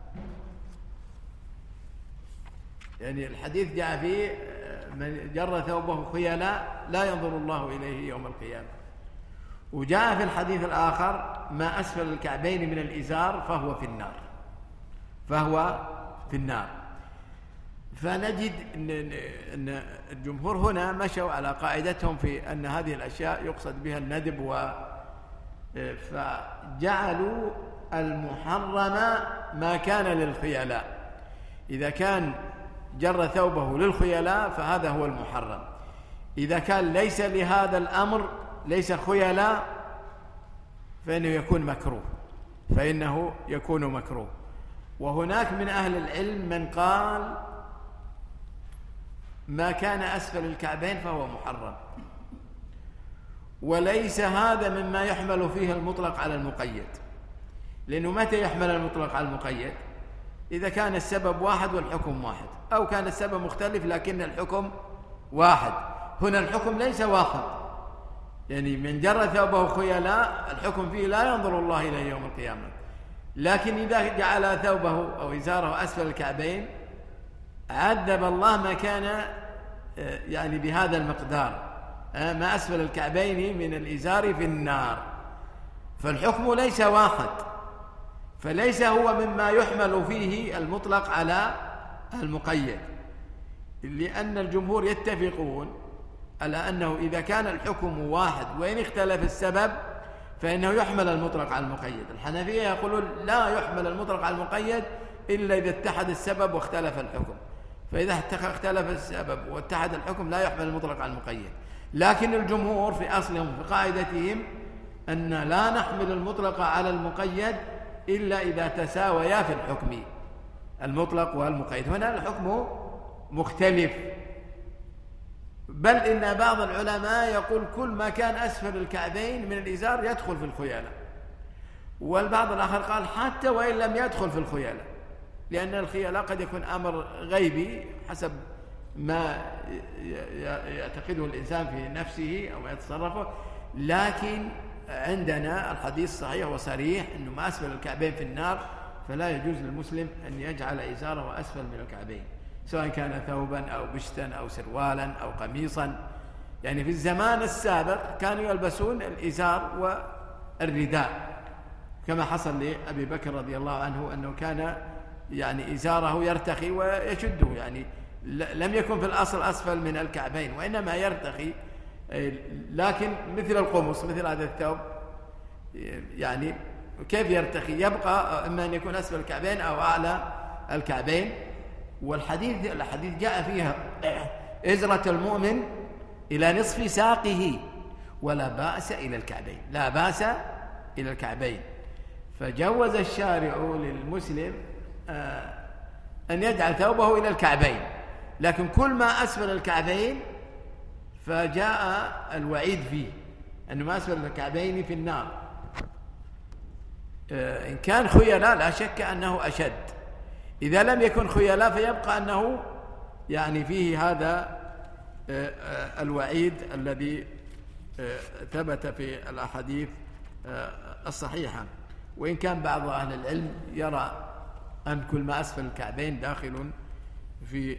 يعني الحديث جاء فيه: من جر ثوبه خيلاء لا ينظر الله إليه يوم القيامة. وجاء في الحديث الآخر: ما أسفل الكعبين من الإزار فهو في النار. فنجد أن الجمهور هنا مشوا على قاعدتهم في أن هذه الأشياء يقصد بها الندب، فجعلوا المحرم ما كان للخيلاء. إذا كان جر ثوبه للخيلاء فهذا هو المحرم. إذا كان ليس لهذا الأمر، ليس خيلاء، فإنه يكون مكروه. وهناك من أهل العلم من قال: ما كان أسفل الكعبين فهو محرم. وليس هذا مما يحمل فيه المطلق على المقيد، لأنه متى يحمل المطلق على المقيد؟ إذا كان السبب واحد والحكم واحد، أو كان السبب مختلف لكن الحكم واحد. هنا الحكم ليس واحد، يعني من جر ثوبه خيلاء الحكم فيه لا ينظر الله إليه يوم القيامة. لكن إذا جعل ثوبه أو إزاره أسفل الكعبين عذب الله ما كان يعني بهذا المقدار، ما أسفل الكعبين من الإزار في النار. فالحكم ليس واحد، فليس هو مما يحمل فيه المطلق على المقيد، لأن الجمهور يتفقون على أنه إذا كان الحكم واحد وإن اختلف السبب فإنه يحمل المطلق على المقيد. الحنفية يقولون لا يحمل المطلق على المقيد إلا إذا اتحد السبب واختلف الحكم، فإذا اختلف السبب واتحد الحكم لا يحمل المطلق على المقيد. لكن الجمهور في أصلهم في قاعدتهم أن لا نحمل المطلق على المقيد إلا إذا تساويا في الحكم، المطلق والمقيد. هنا الحكم مختلف، بل إن بعض العلماء يقول كل ما كان أسفل الكعبين من الإزار يدخل في الخيالة، والبعض الآخر قال حتى وإن لم يدخل في الخيالة، لأن الخيالة قد يكون أمر غيبي حسب ما يعتقده الإنسان في نفسه أو يتصرفه. لكن عندنا الحديث صحيح وصريح أنه ما أسفل الكعبين في النار، فلا يجوز للمسلم أن يجعل إزاره أسفل من الكعبين، سواء كان ثوبا أو بشتا أو سروالا أو قميصا. يعني في الزمان السابق كانوا يلبسون الإزار والرداء، كما حصل لأبي بكر رضي الله عنه أنه كان يعني إزاره يرتخي ويشده، يعني لم يكن في الأصل أسفل من الكعبين، وإنما يرتخي لكن مثل القمص، مثل هذا الثوب، يعني كيف يرتخي؟ يبقى إما أن يكون أسفل الكعبين أو أعلى الكعبين. الحديث جاء فيها إزرة المؤمن إلى نصف ساقه ولا بأس إلى الكعبين، لا بأس إلى الكعبين. فجوز الشارع للمسلم أن يجعل ثوبه إلى الكعبين، لكن كل ما أسفل الكعبين فجاء الوعيد فيه أنه ما أسفل الكعبين في النار. إن كان خيلاء لا شك أنه أشد، إذا لم يكن خيلاء فيبقى أنه يعني فيه هذا الوعيد الذي ثبت في الأحاديث الصحيحة. وإن كان بعض أهل العلم يرى أن كل ما أسفل الكعبين داخل في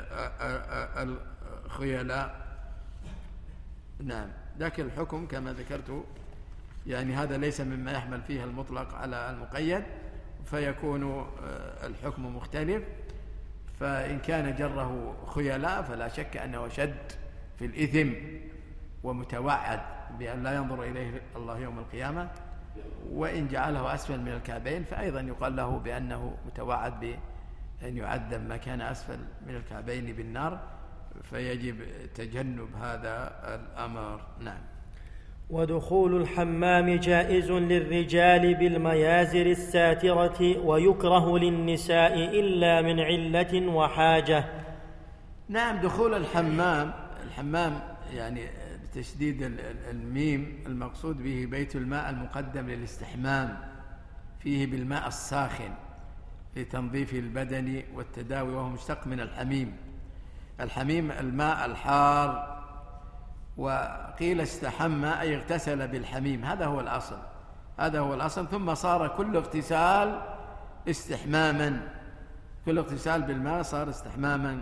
الخيلاء. نعم، لكن الحكم كما ذكرت يعني هذا ليس مما يحمل فيه المطلق على المقيد، فيكون الحكم مختلف. فإن كان جره خيلاء فلا شك أنه شد في الإثم ومتوعد بأن لا ينظر إليه الله يوم القيامة. وإن جعله أسفل من الكعبين فأيضا يقال له بأنه متوعد بأن يعذب ما كان أسفل من الكعبين بالنار، فيجب تجنب هذا الأمر. نعم. ودخول الحمام جائز للرجال بالميازر الساترة، ويكره للنساء إلا من علة وحاجة. نعم، دخول الحمام يعني بتشديد الميم المقصود به بيت الماء المقدم للاستحمام فيه بالماء الساخن لتنظيف البدن والتداوي، وهو مشتق من الحميم الماء الحار. وقيل استحمى أي اغتسل بالحميم، هذا هو الأصل. ثم صار كل اغتسال استحماما، كل اغتسال بالماء صار استحماما.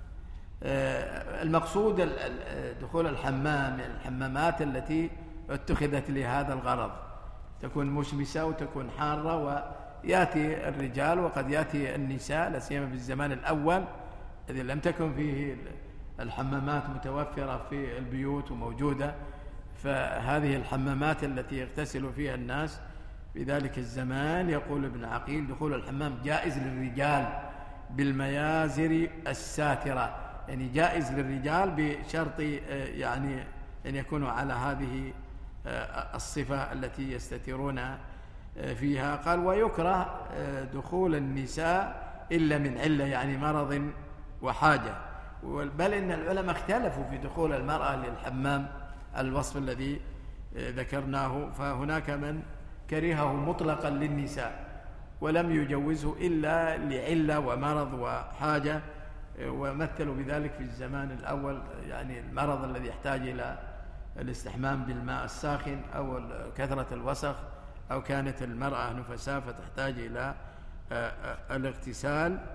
المقصود دخول الحمام، الحمامات التي اتخذت لهذا الغرض تكون مشمسة وتكون حارة، ويأتي الرجال وقد يأتي النساء، لا سيما في الزمان الأول الذي لم تكن فيه الحمامات متوفرة في البيوت وموجودة. فهذه الحمامات التي يغتسل فيها الناس في ذلك الزمان، يقول ابن عقيل دخول الحمام جائز للرجال بالميازر الساترة، يعني جائز للرجال بشرط يعني أن يكونوا على هذه الصفة التي يستترون فيها. قال ويكره دخول النساء إلا من علة، يعني مرض وحاجة. بل إن العلماء اختلفوا في دخول المرأة للحمام الوصف الذي ذكرناه، فهناك من كرهه مطلقا للنساء ولم يجوزه إلا لعلة ومرض وحاجة، ومثلوا بذلك في الزمان الأول يعني المرض الذي يحتاج إلى الاستحمام بالماء الساخن أو كثرة الوسخ، أو كانت المرأة نفساء فتحتاج إلى الاغتسال.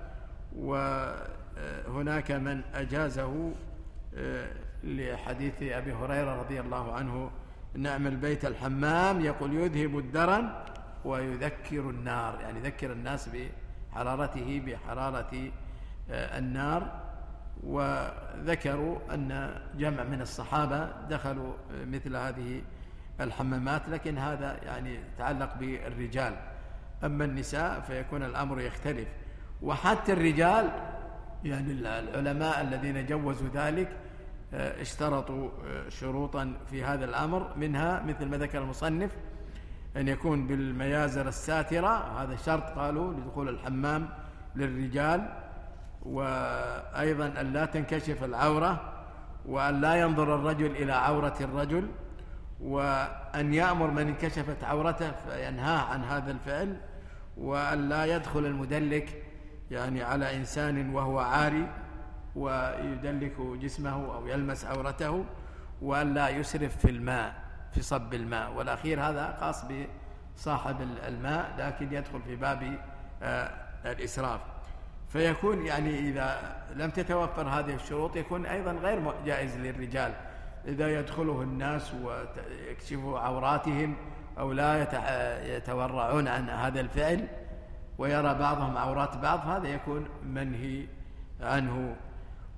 وهناك من أجازه لحديث أبي هريرة رضي الله عنه نعم البيت الحمام، يقول يذهب الدرن ويذكر النار، يعني يذكر الناس بحرارته بحرارة النار. وذكروا أن جمع من الصحابة دخلوا مثل هذه الحمامات، لكن هذا يعني يتعلق بالرجال. أما النساء فيكون الأمر يختلف. وحتى الرجال يعني العلماء الذين جوزوا ذلك اشترطوا شروطا في هذا الأمر، منها مثل ما ذكر المصنف أن يكون بالميازر الساترة، هذا شرط قالوا لدخول الحمام للرجال. وأيضا أن لا تنكشف العورة، وأن لا ينظر الرجل إلى عورة الرجل، وأن يأمر من انكشفت عورته فينهاه عن هذا الفعل، وأن لا يدخل المدلك يعني على إنسان وهو عاري ويدلك جسمه أو يلمس عورته، وأن لا يسرف في الماء في صب الماء. والأخير هذا خاص بصاحب الماء، لكن يدخل في باب الإسراف. فيكون يعني إذا لم تتوفر هذه الشروط يكون أيضا غير جائز للرجال إذا يدخله الناس ويكشفوا عوراتهم أو لا يتورعون عن هذا الفعل ويرى بعضهم عورات بعض، هذا يكون منهي عنه.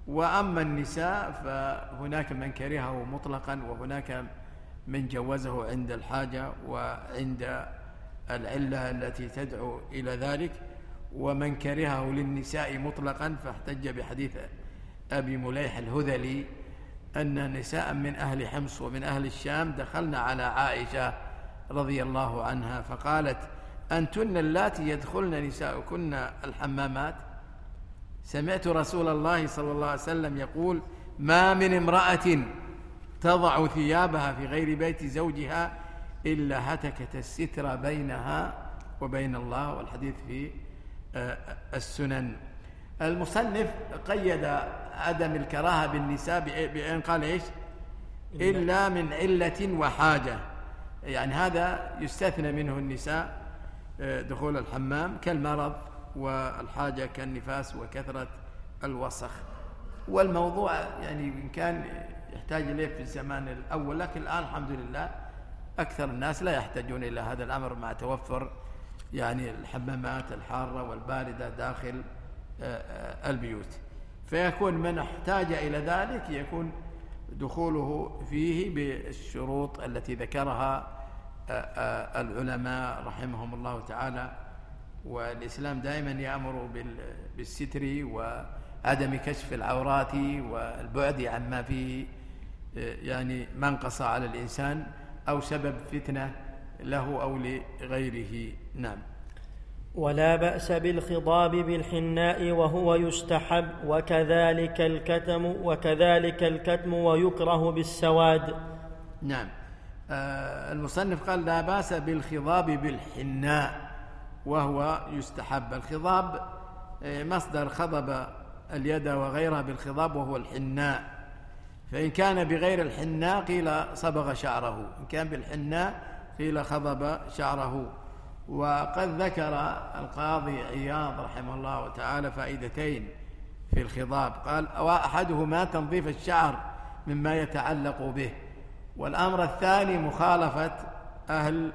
وأما النساء فهناك من كرهه مطلقا، وهناك من جوزه عند الحاجة وعند العلة التي تدعو إلى ذلك، ومن كرهه للنساء مطلقا فاحتج بحديث أبي مليح الهذلي أن نساء من أهل حمص ومن أهل الشام دخلنا على عائشة رضي الله عنها فقالت: أنتن اللاتي يدخلن نساؤكن الحمامات؟ سمعت رسول الله صلى الله عليه وسلم يقول: ما من امرأة تضع ثيابها في غير بيت زوجها إلا هتكت الستر بينها وبين الله. والحديث في السنن. المصنف قيد عدم الكراهة بالنساء بأن قال إيش؟ إلا من علة وحاجة، يعني هذا يستثنى منه النساء دخول الحمام كالمرض والحاجة كالنفاس وكثرة الوسخ. والموضوع يعني إن كان يحتاج إليه في الزمان الأول، لكن الآن الحمد لله أكثر الناس لا يحتاجون إلى هذا الأمر مع توفر يعني الحمامات الحارة والباردة داخل البيوت. فيكون من احتاج إلى ذلك يكون دخوله فيه بالشروط التي ذكرها العلماء رحمهم الله تعالى. والإسلام دائما يأمر بالستر وعدم كشف العورات والبعد عما فيه يعني منقصة على الإنسان أو سبب فتنة له أو لغيره. نعم. ولا بأس بالخضاب بالحناء وهو يستحب، وكذلك الكتم ويكره بالسواد. نعم. المصنف قال: لا بأس بالخضاب بالحناء وهو يستحب. الخضاب مصدر خضب اليد وغيرها بالخضاب وهو الحناء، فإن كان بغير الحناء قيل صبغ شعره، إن كان بالحناء قيل خضب شعره. وقد ذكر القاضي عياض رحمه الله تعالى فائدتين في الخضاب، قال: أحدهما تنظيف الشعر مما يتعلق به، والأمر الثاني مخالفة أهل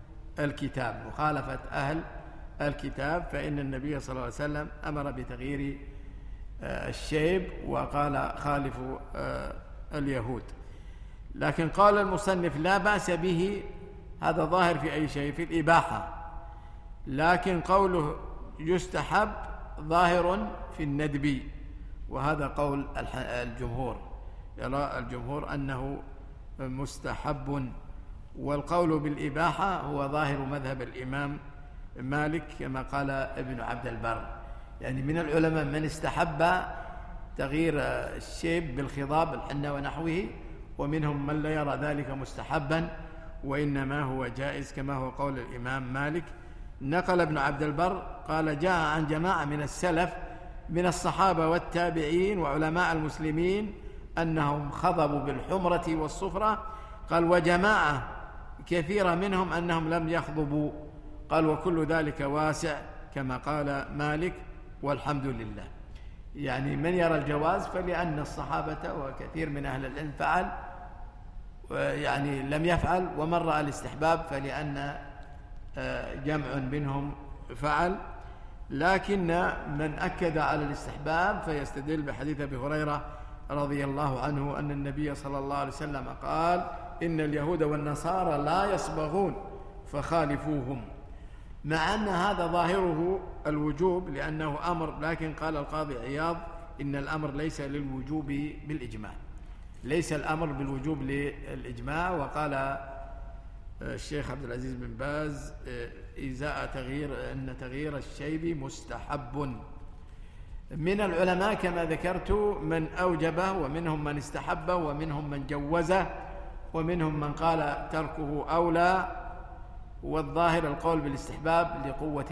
الكتاب، فإن النبي صلى الله عليه وسلم أمر بتغيير الشيب وقال: خالفوا اليهود. لكن قال المصنف: لا بأس به، هذا ظاهر في أي شيء؟ في الإباحة. لكن قوله يستحب ظاهر في الندب، وهذا قول الجمهور، يرى الجمهور أنه مستحب. والقول بالإباحة هو ظاهر مذهب الإمام مالك كما قال ابن عبد البر. يعني من العلماء من استحب تغيير الشيب بالخضاب الحنة ونحوه، ومنهم من لا يرى ذلك مستحبا وإنما هو جائز كما هو قول الإمام مالك. نقل ابن عبد البر قال: جاء عن جماعة من السلف من الصحابة والتابعين وعلماء المسلمين أنهم خضبوا بالحمرة والصفرة، قال: وجماعة كثيرة منهم أنهم لم يخضبوا، قال: وكل ذلك واسع كما قال مالك والحمد لله. يعني من يرى الجواز فلأن الصحابة وكثير من أهل العلم فعل، يعني لم يفعل، ومن رأى الاستحباب فلأن جمع منهم فعل. لكن من أكد على الاستحباب فيستدل بحديث أبي هريرة رضي الله عنه أن النبي صلى الله عليه وسلم قال: إن اليهود والنصارى لا يصبغون فخالفوهم، مع أن هذا ظاهره الوجوب لأنه أمر. لكن قال القاضي عياض: إن الأمر ليس للوجوب بالإجماع، ليس الأمر بالوجوب للإجماع. وقال الشيخ عبد العزيز بن باز إزاء أن تغيير الشيب مستحب. من العلماء كما ذكرت من أوجبه، ومنهم من استحبه، ومنهم من جوزه، ومنهم من قال تركه أولى. والظاهر القول بالاستحباب لقوة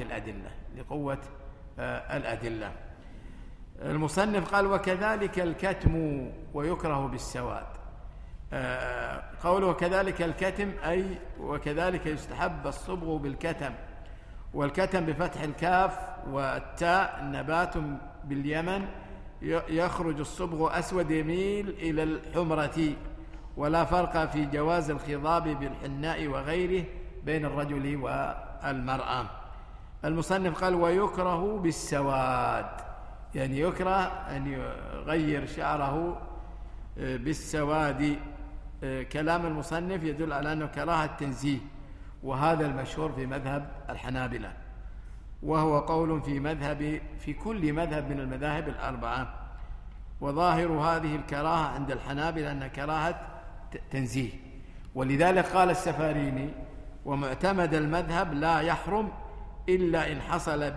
الأدلة. المصنف قال: وكذلك الكتم ويكره بالسواد. قوله وكذلك الكتم أي وكذلك يستحب الصبغ بالكتم، والكتم بفتح الكاف والتاء نبات باليمن يخرج الصبغ أسود يميل إلى الحمرة، ولا فرق في جواز الخضاب بالحناء وغيره بين الرجل والمرأة. المصنف قال: ويكره بالسواد، يعني يكره أن يغير شعره بالسواد. كلام المصنف يدل على أنه كراهة التنزيه، وهذا المشهور في مذهب الحنابلة، وهو قول في كل مذهب من المذاهب الأربعة. وظاهر هذه الكراهة عند الحنابلة أن كراهة تنزيه، ولذلك قال السفاريني: ومعتمد المذهب لا يحرم إلا إن حصل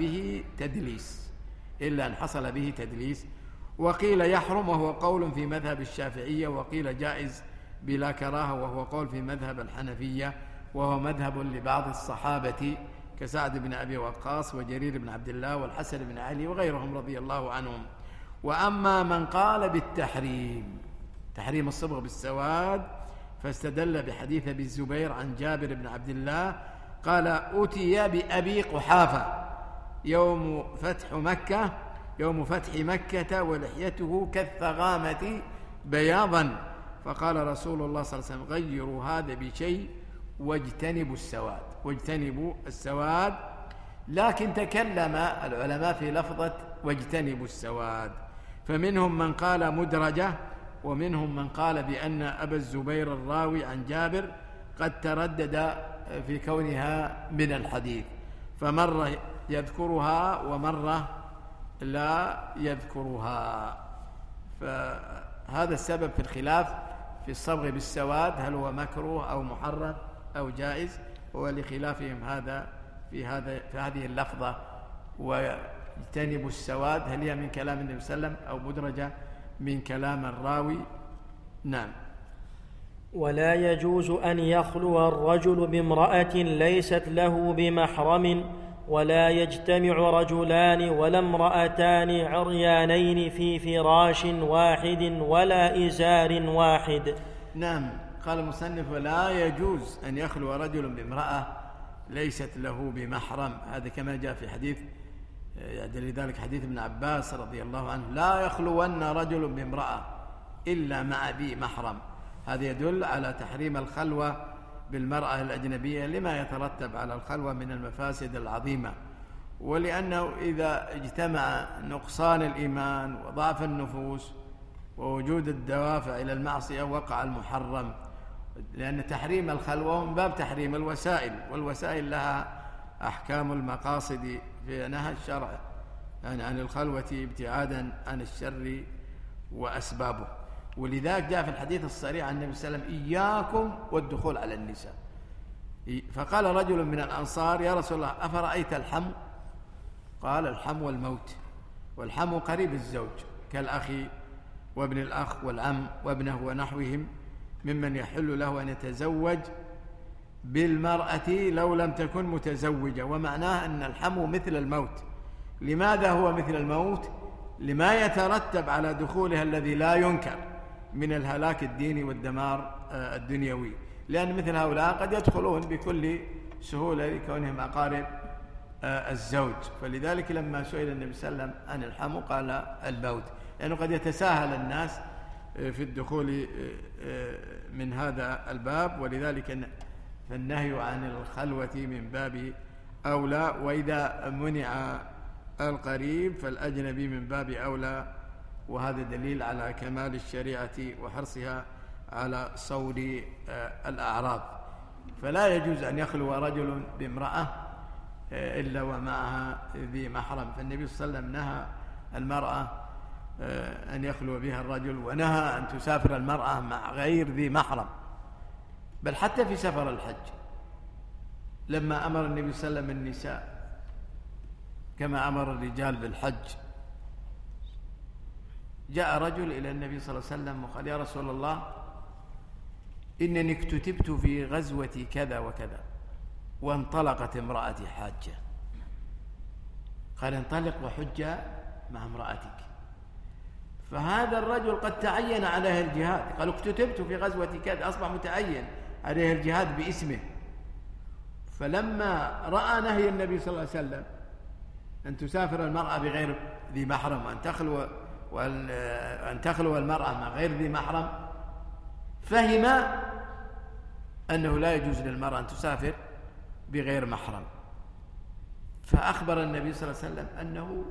به تدليس، وقيل يحرم وهو قول في مذهب الشافعية، وقيل جائز بلا كراهة وهو قول في مذهب الحنفية، وهو مذهب لبعض الصحابة كسعد بن أبي وقاص وجرير بن عبد الله والحسن بن علي وغيرهم رضي الله عنهم. وأما من قال تحريم الصبغ بالسواد فاستدل بحديث أبي الزبير عن جابر بن عبد الله قال: أتي بأبي قحافة يوم فتح مكة ولحيته كالثغامة بياضا، فقال رسول الله صلى الله عليه وسلم: غيروا هذا بشيء واجتنبوا السواد. لكن تكلم العلماء في لفظة واجتنبوا السواد، فمنهم من قال مدرجة، ومنهم من قال بأن أبا الزبير الراوي عن جابر قد تردد في كونها من الحديث، فمرة يذكرها ومرة لا يذكرها. فهذا السبب في الخلاف في الصبغ بالسواد، هل هو مكروه أو محرم أو جائز، ولخلافهم هذا في هذه اللفظة واجتنبوا السواد، هل هي من كلام النبي صلى الله عليه وسلم أو مدرجة من كلام الراوي. نعم. ولا يجوز أن يخلو الرجل بامرأة ليست له بمحرم، ولا يجتمع رجلان ولا امرأتان عريانين في فراش واحد ولا إزار واحد. نعم. قال المصنف: ولا يجوز أن يخلو رجل بامرأة ليست له بمحرم. هذا كما جاء في حديث يدل لذلك حديث ابن عباس رضي الله عنه: لا يخلون رجل بامرأة إلا مع ذي محرم. هذا يدل على تحريم الخلوة بالمرأة الأجنبية لما يترتب على الخلوة من المفاسد العظيمة، ولأنه إذا اجتمع نقصان الإيمان وضعف النفوس ووجود الدوافع إلى المعصية وقع المحرم، لأن تحريم الخلوة من باب تحريم الوسائل، والوسائل لها أحكام المقاصد في نهى الشرع يعني عن الخلوة ابتعادا عن الشر وأسبابه. ولذلك جاء في الحديث الصريح عن النبي صلى الله عليه وسلم: إياكم والدخول على النساء. فقال رجل من الأنصار: يا رسول الله، أفرأيت الحم؟ قال: الحم والموت. والحم قريب الزوج كالأخ وابن الأخ والعم وابنه ونحوهم ممن يحل له أن يتزوج بالمرأة لو لم تكن متزوجة. ومعناه أن الحم مثل الموت. لماذا هو مثل الموت؟ لما يترتب على دخولها الذي لا ينكر من الهلاك الديني والدمار الدنيوي، لأن مثل هؤلاء قد يدخلون بكل سهولة لكونهم أقارب الزوج. فلذلك لما سئل النبي صلى الله عليه وسلم عن الحم قال: الموت، لأنه قد يتساهل الناس في الدخول من هذا الباب، ولذلك فالنهي عن الخلوة من باب أولى. وإذا منع القريب فالأجنبي من باب أولى، وهذا دليل على كمال الشريعة وحرصها على صون الأعراض. فلا يجوز أن يخلو رجل بامرأة إلا ومعها ذي محرم. فالنبي صلى الله عليه وسلم نهى المرأة أن يخلو بها الرجل، ونهى أن تسافر المرأة مع غير ذي محرم، بل حتى في سفر الحج لما أمر النبي صلى الله عليه وسلم النساء كما أمر الرجال بالحج، جاء رجل إلى النبي صلى الله عليه وسلم وقال: يا رسول الله، إنني اكتتبت في غزوة كذا وكذا وانطلقت امرأتي حاجة. قال: انطلق وحج مع امرأتك. فهذا الرجل قد تعين عليه الجهاد، قال: اكتتبت في غزوة كذا، أصبح متعين عليه الجهاد باسمه. فلما رأى نهي النبي صلى الله عليه وسلم أن تسافر المرأة بغير ذي محرم وأن تخلو المرأة مع غير ذي محرم، فهم أنه لا يجوز للمرأة أن تسافر بغير محرم. فأخبر النبي صلى الله عليه وسلم أنه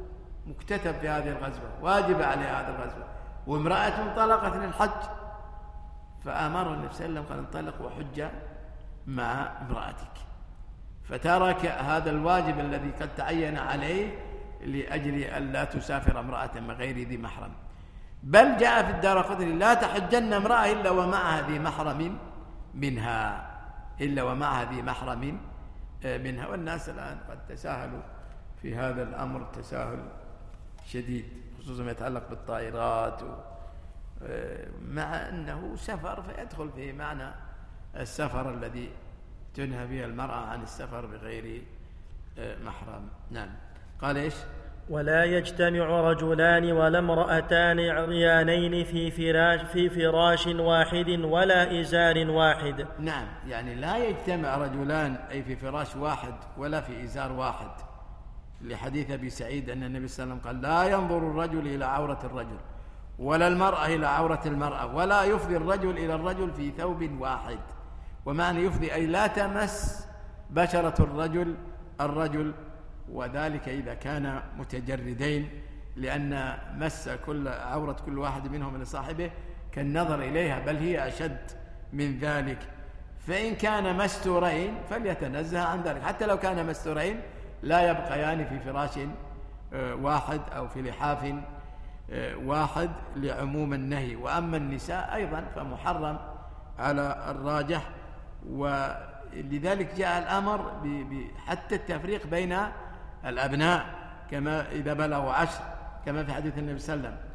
مكتتب في هذه الغزوة، واجب عليه هذه الغزوة، وامرأة انطلقت للحج، فأمر النبي صلى الله عليه وسلم قال انطلق وحج مع امرأتك، فترك هذا الواجب الذي قد تعين عليه لأجل أن لا تسافر امرأة من غير ذي محرم. بل جاء في الدارقطني لا تحجن امرأة إلا ومعها ذي محرم منها، إلا ومعها ذي محرم منها. والناس الآن قد تساهلوا في هذا الأمر تساهل شديد، خصوصا ما يتعلق بالطائرات، مع أنه سفر فيدخل في معنى السفر الذي تنهى فيه المرأة عن السفر بغير محرم. نعم. قال إيش؟ ولا يجتمع رجلان ولا امرأتان عريانين في فراش واحد ولا إزار واحد. نعم، يعني لا يجتمع رجلان أي في فراش واحد ولا في إزار واحد، لحديث أبي سعيد أن النبي صلى الله عليه وسلم قال لا ينظر الرجل إلى عورة الرجل ولا المرأة إلى عورة المرأة ولا يفضي الرجل إلى الرجل في ثوب واحد. ومعنى يفضي أي لا تمس بشرة الرجل، وذلك إذا كان متجردين، لأن مس عورة كل واحد منهم لصاحبه كالنظر إليها، بل هي أشد من ذلك. فإن كان مستورين فليتنزه عن ذلك، حتى لو كان مستورين لا يبقيان في فراش واحد أو في لحاف واحد لعموم النهي. وأما النساء أيضا فمحرم على الراجح، ولذلك جاء الأمر حتى التفريق بين الأبناء كما إذا بلغوا 10، كما في حديث النبي صلى الله عليه وسلم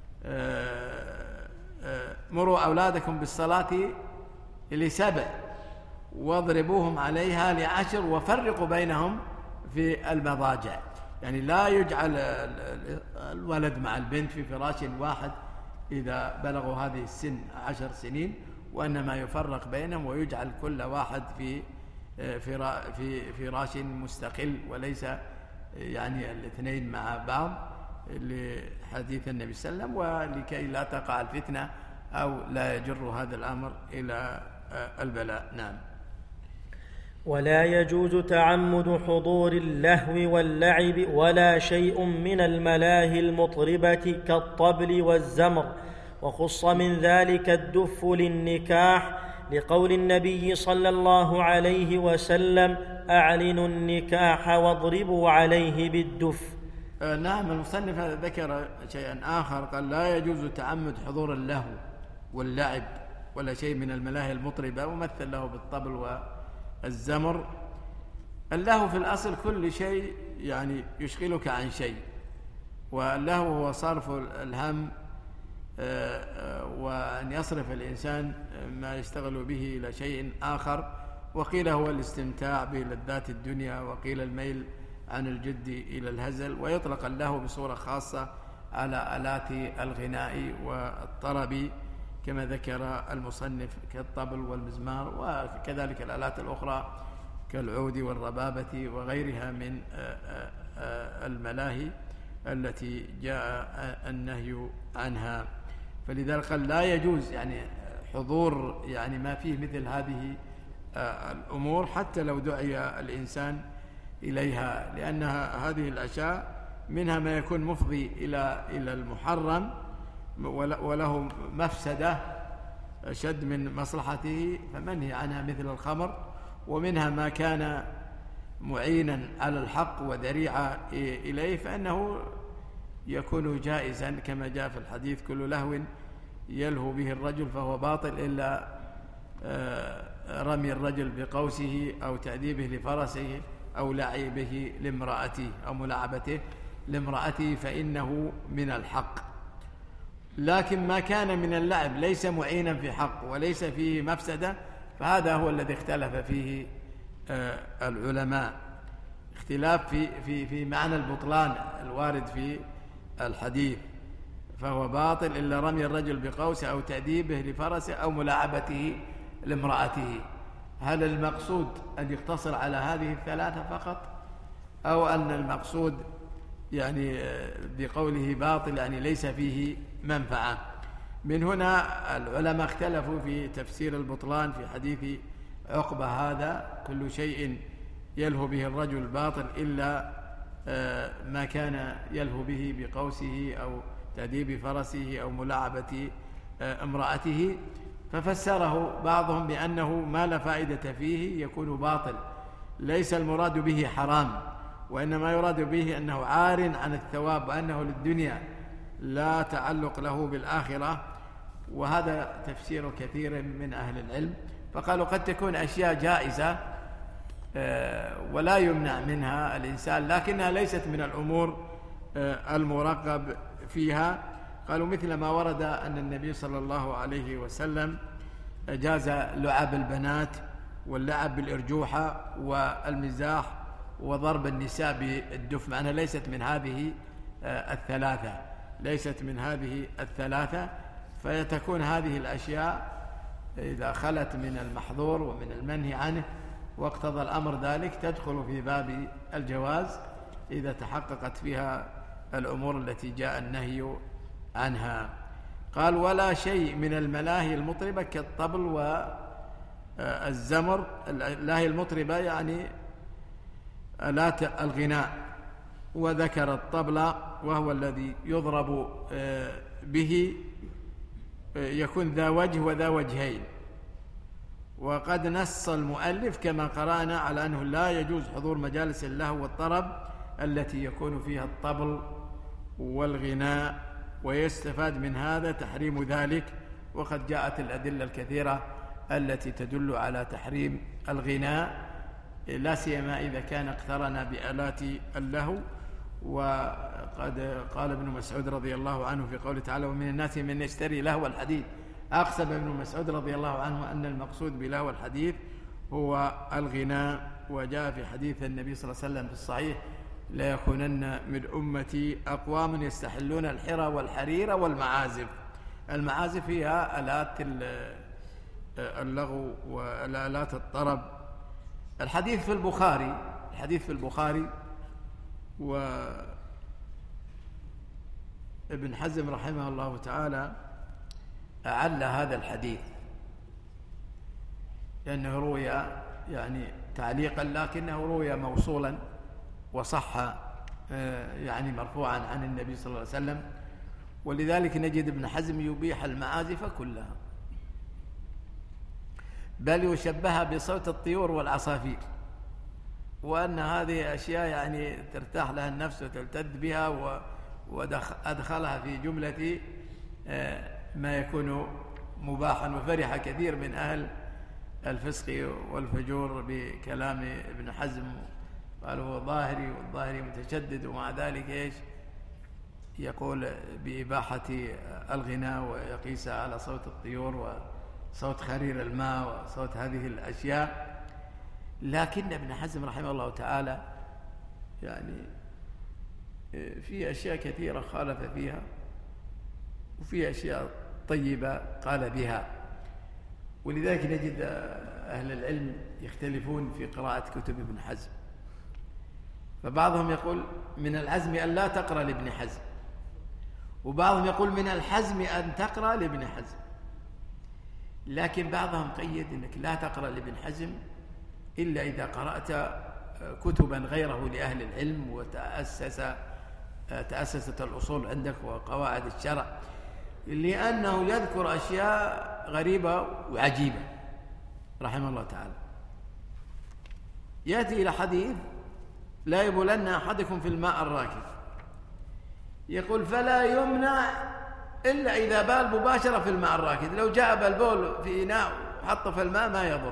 مروا أولادكم بالصلاة ل7 واضربوهم عليها ل10 وفرقوا بينهم في المضاجع. يعني لا يجعل الولد مع البنت في فراش واحد إذا بلغوا هذه السن 10 سنين، وإنما يفرق بينهم ويجعل كل واحد في فراش مستقل، وليس يعني الاثنين مع بعض، لحديث النبي صلى الله عليه وسلم، ولكي لا تقع الفتنة أو لا يجر هذا الأمر إلى البلاء. نعم. ولا يجوز تعمد حضور اللهو واللعب ولا شيء من الملاهي المطربة كالطبل والزمر، وخص من ذلك الدف للنكاح لقول النبي صلى الله عليه وسلم أعلنوا النكاح واضربوا عليه بالدف. نعم. المصنف ذكر شيئا آخر، قال لا يجوز تعمد حضور اللهو واللعب ولا شيء من الملاهي المطربة، ومثل له بالطبل والزمر. اللهو في الأصل كل شيء يعني يشغلك عن شيء، واللهو هو صرف الهم وأن يصرف الإنسان ما يشتغل به إلى شيء آخر، وقيل هو الاستمتاع بلذات الدنيا، وقيل الميل عن الجد إلى الهزل. ويطلق اللهو بصورة خاصة على آلات الغناء والطرب كما ذكر المصنف كالطبل والمزمار، وكذلك الآلات الأخرى كالعود والربابة وغيرها من الملاهي التي جاء النهي عنها. فلذلك قال لا يجوز يعني حضور يعني ما فيه مثل هذه الأمور حتى لو دعي الإنسان إليها، لأنها هذه الأشياء منها ما يكون مفضي إلى المحرم وله مفسدة أشد من مصلحته فمنهي عنها مثل الخمر، ومنها ما كان معينا على الحق وذريعة إليه فإنه يكون جائزا، كما جاء في الحديث كل لهو يلهو به الرجل فهو باطل إلا رمي الرجل بقوسه أو تأديبه لفرسه أو لعبه لامرأته أو ملاعبته لامرأته فإنه من الحق. لكن ما كان من اللعب ليس معينا في حق وليس فيه مفسدة فهذا هو الذي اختلف فيه العلماء، اختلاف في معنى البطلان الوارد في الحديث، فهو باطل إلا رمي الرجل بقوسه أو تأديبه لفرسه أو ملاعبته لامرأته. هل المقصود أن يقتصر على هذه الثلاثة فقط، أو أن المقصود يعني بقوله باطل يعني ليس فيه منفعة؟ من هنا العلماء اختلفوا في تفسير البطلان في حديث عقبة هذا كل شيء يلهو به الرجل باطل إلا ما كان يلهو به بقوسه أو تأديب فرسه أو ملاعبة امرأته، ففسره بعضهم بأنه ما لا فائدة فيه يكون باطل، ليس المراد به حرام، وإنما يراد به أنه عار عن الثواب، وأنه للدنيا لا تعلق له بالآخرة. وهذا تفسير كثير من أهل العلم، فقالوا قد تكون أشياء جائزة ولا يمنع منها الإنسان، لكنها ليست من الأمور المرغب فيها. قالوا مثل ما ورد أن النبي صلى الله عليه وسلم جاز لعب البنات واللعب بالإرجوحة والمزاح وضرب النساء بالدف، معناها ليست من هذه الثلاثة، ليست من هذه الثلاثة. فتكون هذه الأشياء إذا خلت من المحظور ومن المنهي عنه واقتضى الأمر ذلك تدخل في باب الجواز إذا تحققت فيها الأمور التي جاء النهي عنها. قال ولا شيء من الملاهي المطربة كالطبل والزمر. الملاهي المطربة يعني آلات الغناء، وذكر الطبل وهو الذي يضرب به، يكون ذا وجه وذا وجهين. وقد نص المؤلف كما قرأنا على أنه لا يجوز حضور مجالس اللهو والطرب التي يكون فيها الطبل والغناء، ويستفاد من هذا تحريم ذلك، وقد جاءت الأدلة الكثيرة التي تدل على تحريم الغناء، لا سيما إذا كان اقترن بآلات اللهو. وقد قال ابن مسعود رضي الله عنه في قوله تعالى ومن الناس من يشتري لهو الحديث، أقسم ابن مسعود رضي الله عنه أن المقصود بلهو الحديث هو الغناء. وجاء في حديث النبي صلى الله عليه وسلم في الصحيح لا يكونن من أمتي أقوام يستحلون الحرى والحرير والمعازف. المعازف هي آلات اللغو والآلات الطرب. الحديث في البخاري وابن حزم رحمه الله تعالى أعل هذا الحديث لأنه روي يعني تعليقا، لكنه روي موصولا وصح يعني مرفوعا عن النبي صلى الله عليه وسلم. ولذلك نجد ابن حزم يبيح المعازف كلها، بل يشبهها بصوت الطيور والعصافير، وأن هذه أشياء يعني ترتاح لها النفس وتلتذ بها، وأدخلها في جملة ما يكون مباحا. وفرح كثير من أهل الفسق والفجور بكلام ابن حزم، قالوا هو ظاهري والظاهري متشدد، ومع ذلك إيش يقول بإباحة الغناء ويقيسها على صوت الطيور وصوت خرير الماء وصوت هذه الأشياء. لكن ابن حزم رحمه الله تعالى يعني في أشياء كثيرة خالف فيها، وفي أشياء طيبة قال بها. ولذلك نجد أهل العلم يختلفون في قراءة كتب ابن حزم، فبعضهم يقول من العزم أن لا تقرأ لابن حزم، وبعضهم يقول من الحزم أن تقرأ لابن حزم. لكن بعضهم قيد أنك لا تقرأ لابن حزم إلا إذا قرأت كتبا غيره لأهل العلم وتأسست الأصول عندك وقواعد الشرع، لأنه يذكر أشياء غريبة وعجيبة رحمه الله تعالى. يأتي إلى حديث لا يبولن أحدكم في الماء الراكد، يقول فلا يمنع إلا إذا بال مباشرة في الماء الراكد، لو جاء بالبول في إناء وحطه في الماء ما يضر.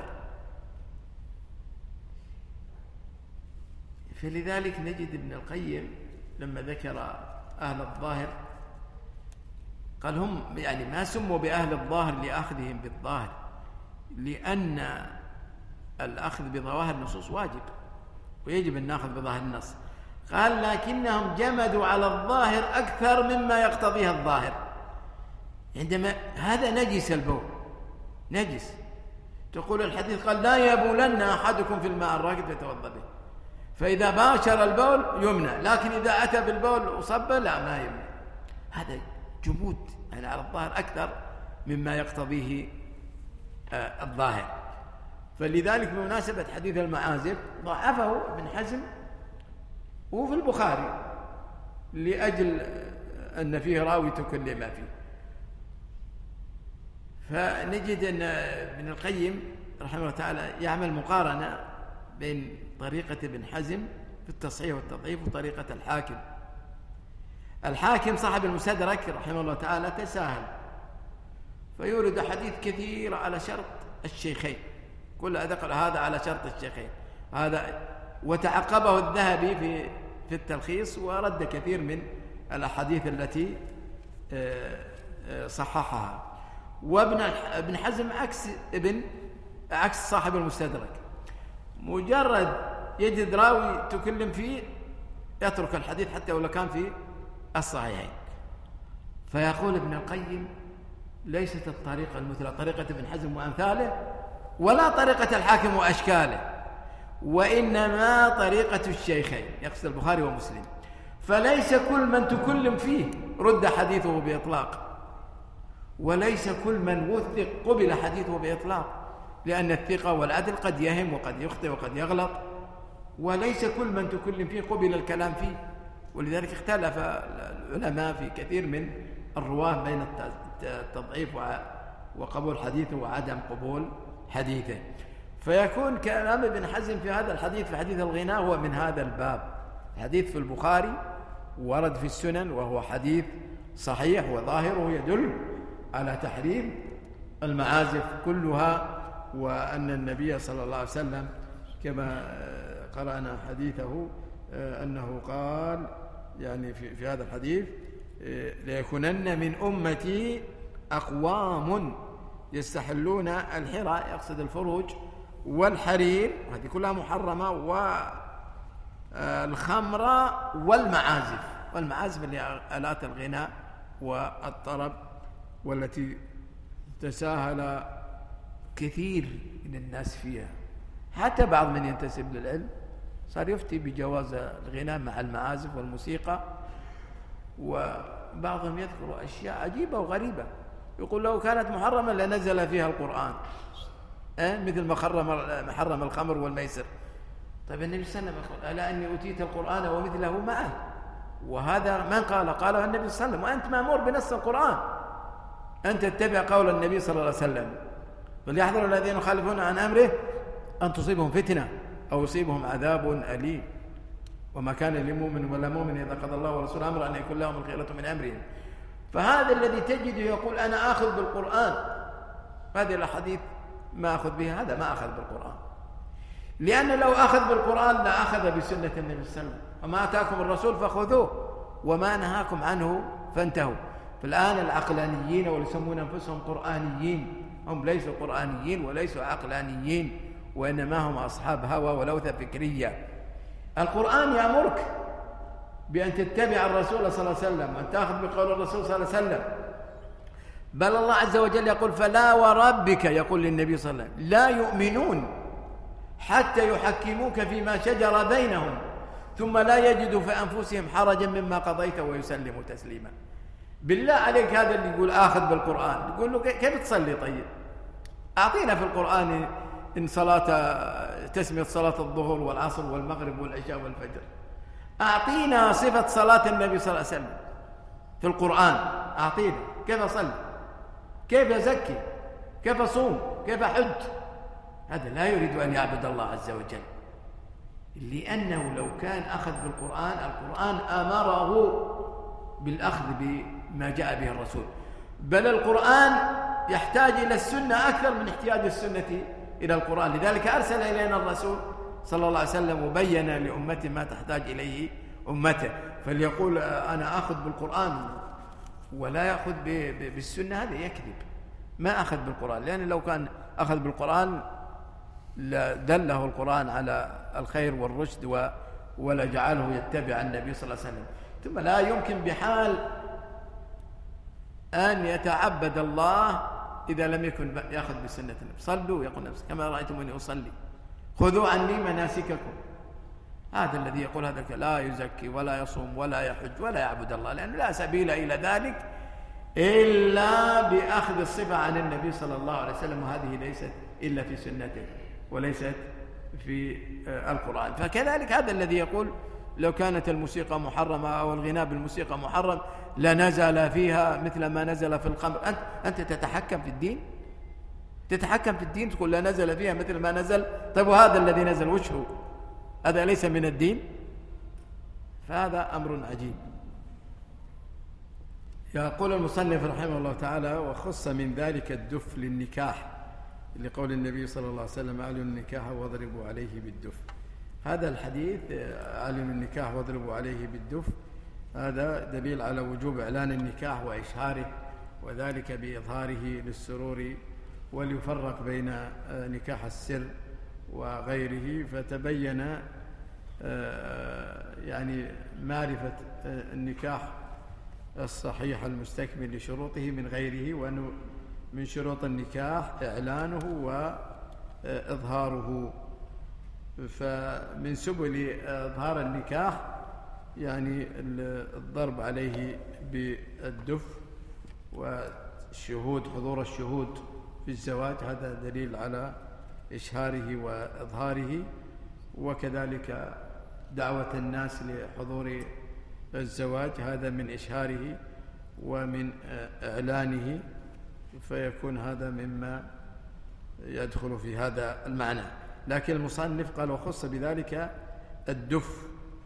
فلذلك نجد ابن القيم لما ذكر أهل الظاهر قال هم يعني ما سموا بأهل الظاهر لأخذهم بالظاهر، لأن الأخذ بظواهر النصوص واجب ويجب أن نأخذ بظاهر النص. قال لكنهم جمدوا على الظاهر أكثر مما يقتضيه الظاهر. عندما هذا نجس البول نجس، تقول الحديث قال لا يبولن أحدكم في الماء الراكد فيتوضأ به، فإذا باشر البول يمنع، لكن إذا أتى بالبول وصب لا ما يمنع. هذا جمود يعني على الظاهر أكثر مما يقتضيه الظاهر. فلذلك بمناسبة حديث المعازف ضعفه ابن حزم وفي البخاري لأجل أن فيه راوي تكلم فيه. فنجد أن ابن القيم رحمه الله تعالى يعمل مقارنة بين طريقة ابن حزم في التصحيح والتضعيف وطريقة الحاكم. الحاكم صاحب المستدرك رحمه الله تعالى تساهل، فيورد حديث كثير على شرط الشيخين، كل ذكر هذا على شرط الشيخين هذا، وتعقبه الذهبي في التلخيص ورد كثير من الأحاديث التي صححها. وابن حزم عكس صاحب المستدرك، مجرد يجد راوي تكلم فيه يترك الحديث حتى ولو كان في الصحيحين. فيقول ابن القيم ليست الطريقة المثلى طريقة ابن حزم وأمثاله، ولا طريقة الحاكم وأشكاله، وإنما طريقة الشيخين، يقصد البخاري ومسلم. فليس كل من تكلم فيه رد حديثه بإطلاق، وليس كل من وثق قبل حديثه بإطلاق، لأن الثقة والعدل قد يهم وقد يخطئ وقد يغلط، وليس كل من تكلم فيه قبل الكلام فيه. ولذلك اختلف العلماء في كثير من الرواه بين التضعيف وقبول حديثه وعدم قبول حديثه. فيكون كلام ابن حزم في هذا الحديث، في حديث الغناء، هو من هذا الباب. حديث في البخاري ورد في السنن، وهو حديث صحيح وظاهره يدل على تحريم المعازف كلها، وأن النبي صلى الله عليه وسلم كما قرأنا حديثه أنه قال يعني في هذا الحديث: ليكونن من أمتي أقوام يستحلون الحرى، يقصد الفروج والحرير، وهذه كلها محرمة، والخمر والمعازف اللي آلات الغناء والطرب، والتي تساهل كثير من الناس فيها. حتى بعض من ينتسب للعلم صار يفتي بجواز الغناء مع المعازف والموسيقى، وبعضهم يذكر أشياء عجيبة وغريبة، يقول لو كانت محرمة لنزل فيها القرآن، مثل ما حرم الخمر والميسر. طيب النبي صلى الله عليه وسلم قال: ألا أني أوتيت القرآن ومثله معه. وهذا من قاله النبي صلى الله عليه وسلم، وأنت مأمور بنص القرآن، أنت تتبع قول النبي صلى الله عليه وسلم: فليحذر الذين يخالفون عن أمره أن تصيبهم فتنة أو يصيبهم عذاب أليم. وما كان لمؤمن ولا مؤمن إذا قضى الله ورسوله أمرا أن يكون لهم الخيرة من أمرهم. فهذا الذي تجده يقول: أنا آخذ بالقرآن، هذه الأحاديث ما أخذ بها، هذا ما أخذ بالقرآن، لأن لو أخذ بالقرآن لأخذ بسنة النبي صلى الله عليه وسلم. وما أتاكم الرسول فخذوه وما نهاكم عنه فانتهوا. فالآن العقلانيين واللي يسمون أنفسهم قرآنيين، هم ليسوا قرآنيين وليسوا عقلانيين، وإنما هم أصحاب هوى ولوثة فكرية. القرآن يأمرك بأن تتبع الرسول صلى الله عليه وسلم وأن تأخذ بقول الرسول صلى الله عليه وسلم، بل الله عز وجل يقول: فلا وربك، يقول للنبي صلى الله عليه وسلم: لا يؤمنون حتى يحكموك فيما شجر بينهم ثم لا يجدوا في أنفسهم حرجا مما قضيت ويسلموا تسليما. بالله عليك هذا اللي يقول آخذ بالقرآن، يقول له كيف تصلي؟ طيب أعطينا في القرآن إن صلاة تسمية صلاة الظهر والعصر والمغرب والعشاء والفجر، أعطينا صفة صلاة النبي صلى الله عليه وسلم في القرآن، أعطينا كيف أصلي، كيف أزكي، كيف أصوم، كيف أحج. هذا لا يريد أن يعبد الله عز وجل، لأنه لو كان أخذ بالقرآن، القرآن أمره بالأخذ بما جاء به الرسول، بل القرآن يحتاج إلى السنة أكثر من احتياج السنة إلى القرآن. لذلك أرسل إلينا الرسول صلى الله عليه وسلم وبين لأمته ما تحتاج إليه أمته. فليقول أنا أخذ بالقرآن ولا يأخذ بالسنة، هذا يكذب، ما أخذ بالقرآن، لأن لو كان أخذ بالقرآن لدله القرآن على الخير والرشد ولجعله يتبع النبي صلى الله عليه وسلم. ثم لا يمكن بحال أن يتعبد الله إذا لم يكن يأخذ بسنة النبي. صلوا يقول نفسه كما رأيتموني أصلي، خذوا عني مناسككم. هذا الذي يقول هذا لا يزكي ولا يصوم ولا يحج ولا يعبد الله، لأنه لا سبيل إلى ذلك إلا بأخذ الصفة عن النبي صلى الله عليه وسلم، وهذه ليست إلا في سنته وليست في القرآن. فكذلك هذا الذي يقول لو كانت الموسيقى محرمة أو الغناء بالموسيقى محرم لنزل فيها مثل ما نزل في الخمر. أنت تتحكم في الدين، تتحكم في الدين، تقول لا نزل فيها مثل ما نزل. طيب وهذا الذي نزل وش هو؟ هذا ليس من الدين؟ فهذا أمر عجيب. يقول المصنف رحمه الله تعالى: وخص من ذلك الدف للنكاح، لقول النبي صلى الله عليه وسلم: أعلنوا النكاح واضربوا عليه بالدف. هذا الحديث أعلنوا النكاح واضربوا عليه بالدف هذا دليل على وجوب إعلان النكاح وإشهاره، وذلك بإظهاره للسرور، وليفرق بين نكاح السر وغيره. فتبين يعني معرفة النكاح الصحيح المستكمل لشروطه من غيره، وأنه من شروط النكاح إعلانه وإظهاره. فمن سبل إظهار النكاح يعني الضرب عليه بالدف والشهود، حضور الشهود في الزواج، هذا دليل على إشهاره وإظهاره. وكذلك دعوة الناس لحضور الزواج، هذا من إشهاره ومن إعلانه، فيكون هذا مما يدخل في هذا المعنى. لكن المصنف قال: وخص بذلك الدف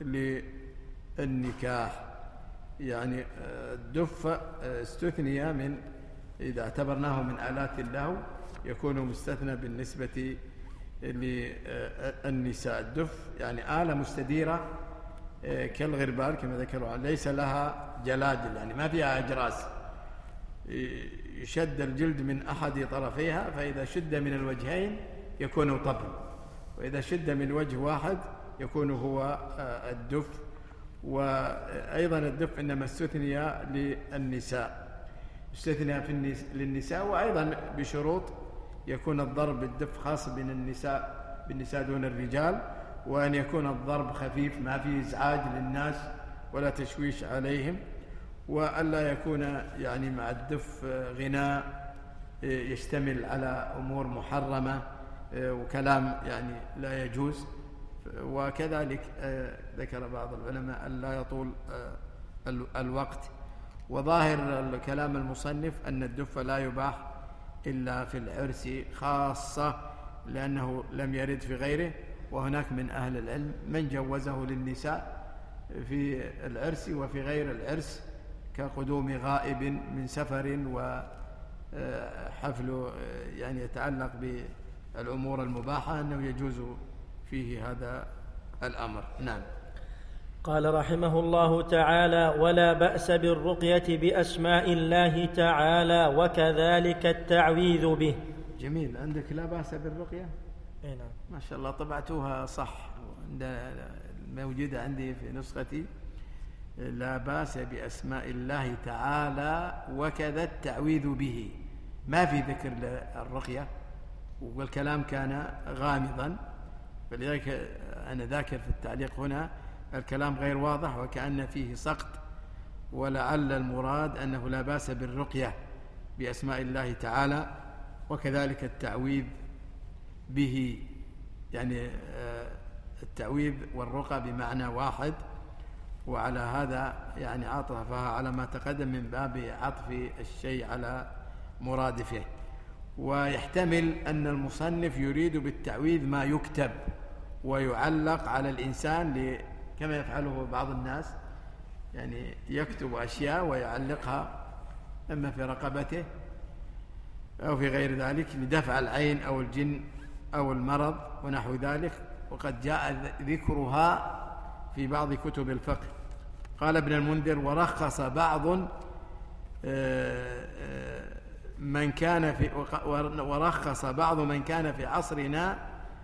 للنكاح، يعني الدف استثني من، إذا اعتبرناه من آلات اللهو يكون مستثنى بالنسبة للنساء. الدف يعني آلة مستديرة كالغربال كما ذكروا، ليس لها جلادل، يعني ما فيها أجراس، يشد الجلد من أحد طرفيها، فإذا شد من الوجهين يكون طبل، وإذا شد من وجه واحد يكون هو الدف. وأيضا الدف إنما استثني للنساء، استثني للنساء، وأيضا بشروط يكون الضرب بالدف خاص بالنساء دون الرجال، وأن يكون الضرب خفيف ما فيه إزعاج للناس ولا تشويش عليهم، وألا يكون يعني مع الدف غناء يشتمل على أمور محرمة وكلام يعني لا يجوز. وكذلك ذكر بعض العلماء أن لا يطول الوقت. وظاهر كلام المصنف أن الدف لا يباح إلا في العرس خاصة، لأنه لم يرد في غيره، وهناك من أهل العلم من جوزه للنساء في العرس وفي غير العرس، كقدوم غائب من سفر وحفل يعني يتعلق بالأمور المباحة، أنه يجوز فيه هذا الأمر. نعم. قال رحمه الله تعالى: ولا بأس بالرقية بأسماء الله تعالى وكذلك التعويذ به. جميل. عندك لا بأس بالرقية؟ اي نعم. ما شاء الله طبعتوها صح، موجودة عندي في نسختي: لا بأس بأسماء الله تعالى وكذا التعويذ به. ما في ذكر للرقية، والكلام كان غامضا، فلذلك أنا ذاكر في التعليق هنا الكلام غير واضح وكأن فيه سقط، ولعل المراد أنه لا بأس بالرقية بأسماء الله تعالى وكذلك التعويذ به، يعني التعويذ والرقى بمعنى واحد. وعلى هذا يعني عطفها على ما تقدم من باب عطف الشيء على مرادفه. ويحتمل أن المصنف يريد بالتعويذ ما يكتب ويعلق على الإنسان كما يفعله بعض الناس، يعني يكتب أشياء ويعلقها إما في رقبته أو في غير ذلك لدفع العين أو الجن أو المرض ونحو ذلك. وقد جاء ذكرها في بعض كتب الفقه. قال ابن المنذر: ورخص بعض من كان في عصرنا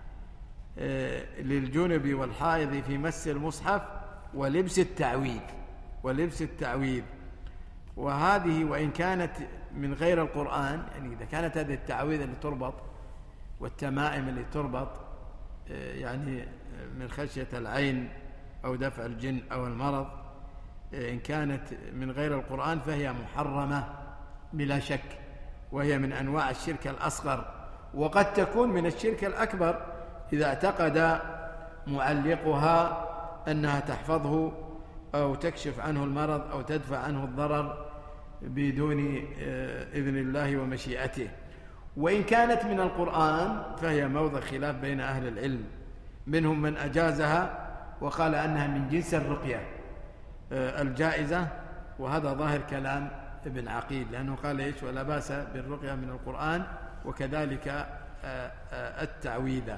للجنب والحائض في مس المصحف ولبس التعويذ. وهذه وإن كانت من غير القرآن، يعني إذا كانت هذه التعويذ اللي تربط والتمائم اللي تربط يعني من خشية العين أو دفع الجن أو المرض، إن كانت من غير القرآن فهي محرمة بلا شك، وهي من أنواع الشرك الأصغر، وقد تكون من الشرك الأكبر إذا اعتقد معلقها أنها تحفظه أو تكشف عنه المرض أو تدفع عنه الضرر بدون إذن الله ومشيئته. وإن كانت من القرآن فهي موضع خلاف بين أهل العلم، منهم من أجازها وقال أنها من جنس الرقية الجائزة، وهذا ظاهر كلام ابن عقيل، لأنه قال إيش؟ ولا بأس بالرقية من القرآن وكذلك التعويذة.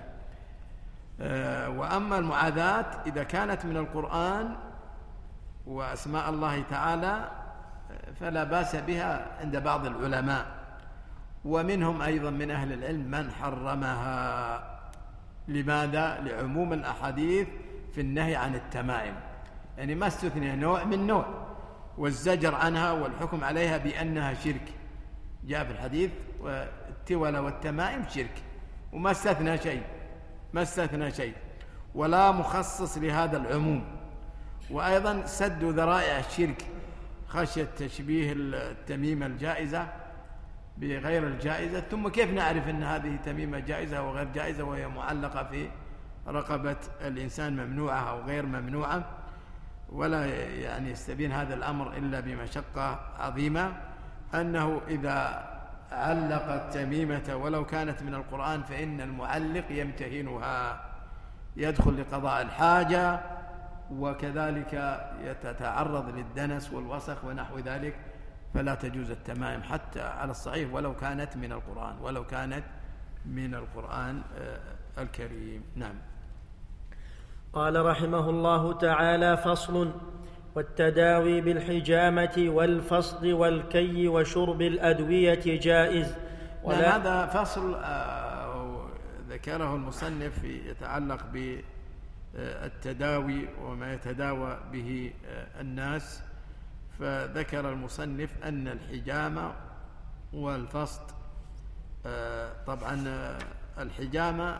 وأما المعاذات إذا كانت من القرآن وأسماء الله تعالى فلا بأس بها عند بعض العلماء، ومنهم أيضا من أهل العلم من حرمها. لماذا؟ لعموم الأحاديث في النهي عن التمائم، يعني ما استثني نوع من نوع، والزجر عنها والحكم عليها بأنها شرك. جاء في الحديث والتولى والتمائم شرك، وما استثنى شيء، ما استثنى شيء، ولا مخصص لهذا العموم. وأيضا سد ذرائع الشرك خشية تشبيه التميمة الجائزة بغير الجائزة. ثم كيف نعرف أن هذه تميمة جائزة وغير جائزة وهي معلقة في رقبة الإنسان ممنوعة أو غير ممنوعة؟ ولا يعني يستبين هذا الأمر إلا بمشقة عظيمة، أنه إذا علق التميمة ولو كانت من القرآن فإن المعلق يمتهنها، يدخل لقضاء الحاجة، وكذلك يتعرض للدنس والوسخ ونحو ذلك، فلا تجوز التمائم حتى على الصحيح ولو كانت من القرآن، ولو كانت من القرآن الكريم. نعم. قال رحمه الله تعالى: فصل: والتداوي بالحجامة والفصد والكي وشرب الأدوية جائز. هذا فصل ذكره المصنف يتعلق بالتداوي وما يتداوى به الناس. فذكر المصنف أن الحجامة والفصد، طبعا الحجامة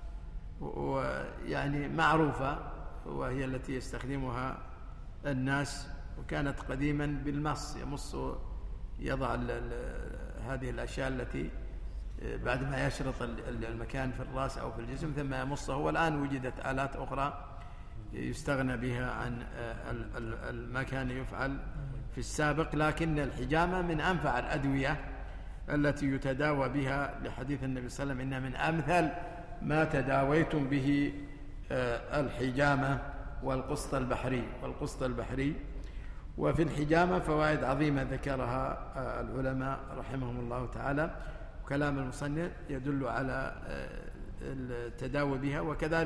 يعني معروفة وهي التي يستخدمها الناس، وكانت قديما بالمص، يمص، يضع هذه الأشياء التي بعد ما يشرط المكان في الرأس أو في الجسم ثم يمصه. والآن وجدت آلات أخرى يستغنى بها عن ما كان يفعل في السابق، لكن الحجامة من أنفع الأدوية التي يتداوى بها، لحديث النبي صلى الله عليه وسلم: إن من أمثل ما تداويتم به الحجامة والقسط البحري. وفي الحجامة فوائد عظيمة ذكرها العلماء رحمهم الله تعالى، وكلام المصنف يدل على التداوي بها.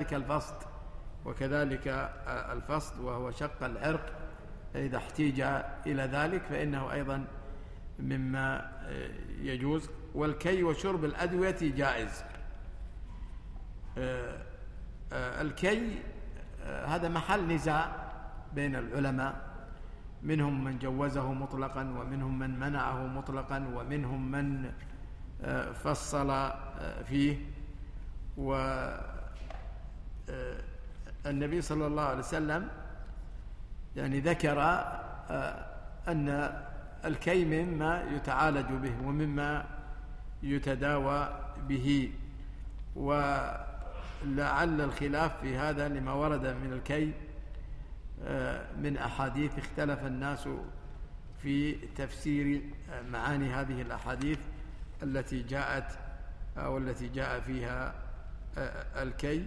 وكذلك الفصد وهو شق العرق إذا احتيج إلى ذلك فإنه أيضا مما يجوز. والكي وشرب الأدوية جائز. الكي هذا محل نزاع بين العلماء، منهم من جوزه مطلقا ومنهم من منعه مطلقا ومنهم من فصل فيه. والنبي صلى الله عليه وسلم يعني ذكر أن الكي مما يتعالج به ومما يتداوى به، ولعل الخلاف في هذا لما ورد من الكي من أحاديث اختلف الناس في تفسير معاني هذه الأحاديث التي جاءت أو التي جاء فيها الكي.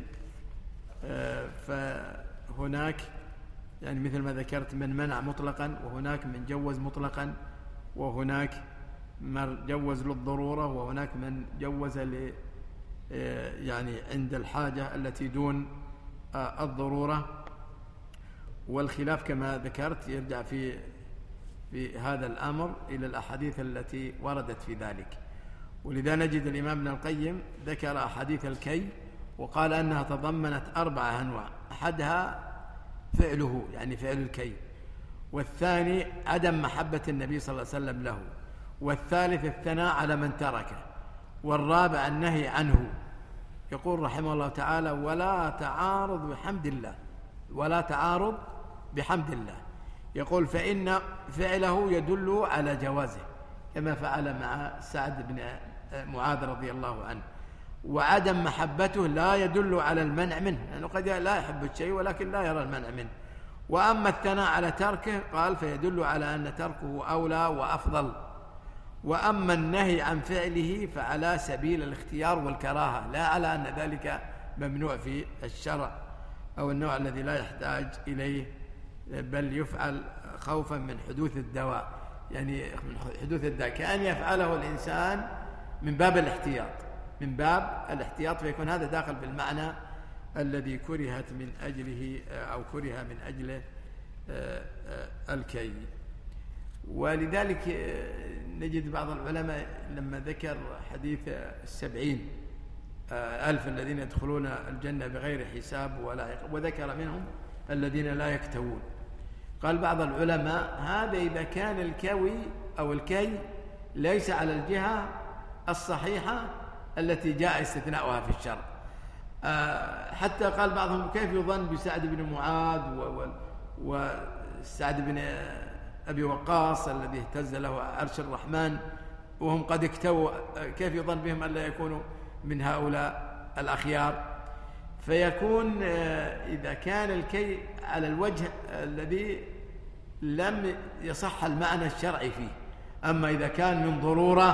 فهناك يعني مثل ما ذكرت من منع مطلقا، وهناك من جوز مطلقا، وهناك من جوز للضرورة، وهناك من جوز يعني عند الحاجة التي دون الضرورة. والخلاف كما ذكرت يرجع في هذا الأمر إلى الأحاديث التي وردت في ذلك. ولذا نجد الإمام ابن القيم ذكر أحاديث الكي وقال أنها تضمنت 4 أنواع: أحدها فعله يعني فعل الكي، والثاني عدم محبة النبي صلى الله عليه وسلم له، والثالث الثناء على من تركه، والرابع النهي عنه. يقول رحمه الله تعالى: ولا تعارض بحمد الله. يقول: فإن فعله يدل على جوازه، كما فعل مع سعد بن معاذ رضي الله عنه. وعدم محبته لا يدل على المنع منه، لأنه قد لا يحب الشيء ولكن لا يرى المنع منه. وأما الثناء على تركه قال فيدل على أن تركه أولى وأفضل. وأما النهي عن فعله فعلى سبيل الاختيار والكراهة، لا على أن ذلك ممنوع في الشرع أو النوع الذي لا يحتاج إليه، بل يفعل خوفا من حدوث الدواء، يعني من حدوث الداء، كأن يفعله الإنسان من باب الاحتياط، من باب الاحتياط، فيكون هذا داخل في المعنى الذي كرهت من أجله أو كره من أجله الكي. ولذلك نجد بعض العلماء لما ذكر حديث 70,000 الذين يدخلون الجنة بغير حساب ولا عقاب، وذكر منهم الذين لا يكتوون، قال بعض العلماء هذا إذا كان الكوي أو الكي ليس على الجهة الصحيحة التي جاء استثناؤها في الشرع. حتى قال بعضهم كيف يظن بسعد بن معاذ وسعد بن أبي وقاص الذي اهتز له عرش الرحمن وهم قد اكتووا، كيف يظن بهم ألا يكونوا من هؤلاء الأخيار؟ فيكون إذا كان الكي على الوجه الذي لم يصح المعنى الشرعي فيه، أما إذا كان من ضرورة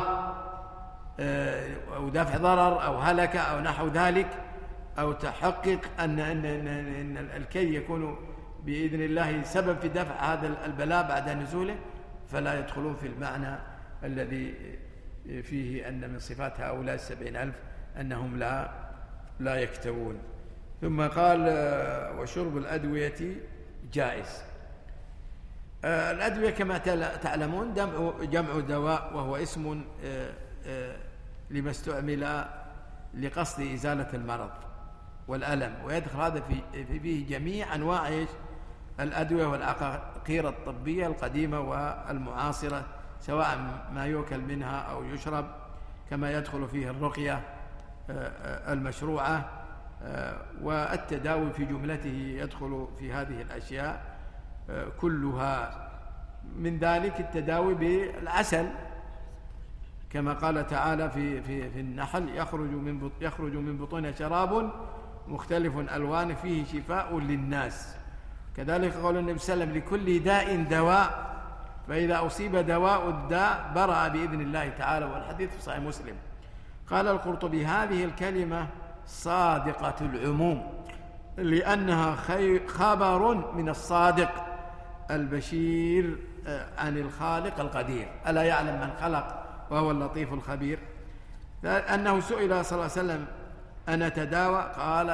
أو دفع ضرر أو هلكة أو نحو ذلك، أو تحقق أن الكي يكون بإذن الله سبب في دفع هذا البلاء بعد نزوله، فلا يدخلون في المعنى الذي فيه أن من صفات هؤلاء 70,000 أنهم لا يكتوون. ثم قال وشرب الأدوية جائز. الأدوية كما تعلمون جمع دواء، وهو اسم لما استعمل لقصد إزالة المرض والألم، ويدخل هذا فيه جميع أنواع الأدوية والعقاقير الطبية القديمة والمعاصرة، سواء ما يؤكل منها أو يشرب، كما يدخل فيه الرقية المشروعة، والتداوي في جملته يدخل في هذه الأشياء كلها. من ذلك التداوي بالعسل، كما قال تعالى في النحل يخرج من بطونها شراب مختلف ألوان فيه شفاء للناس. كذلك قال النبي صلى الله عليه وسلم لكل داء دواء، فإذا أصيب دواء الداء برأ بإذن الله تعالى، والحديث في صحيح مسلم. قال القرطبي هذه الكلمة صادقة العموم، لأنها خبر من الصادق البشير عن الخالق القدير، ألا يعلم من خلق وهو اللطيف الخبير. أنه سئل صلى الله عليه وسلم أنا تداوى؟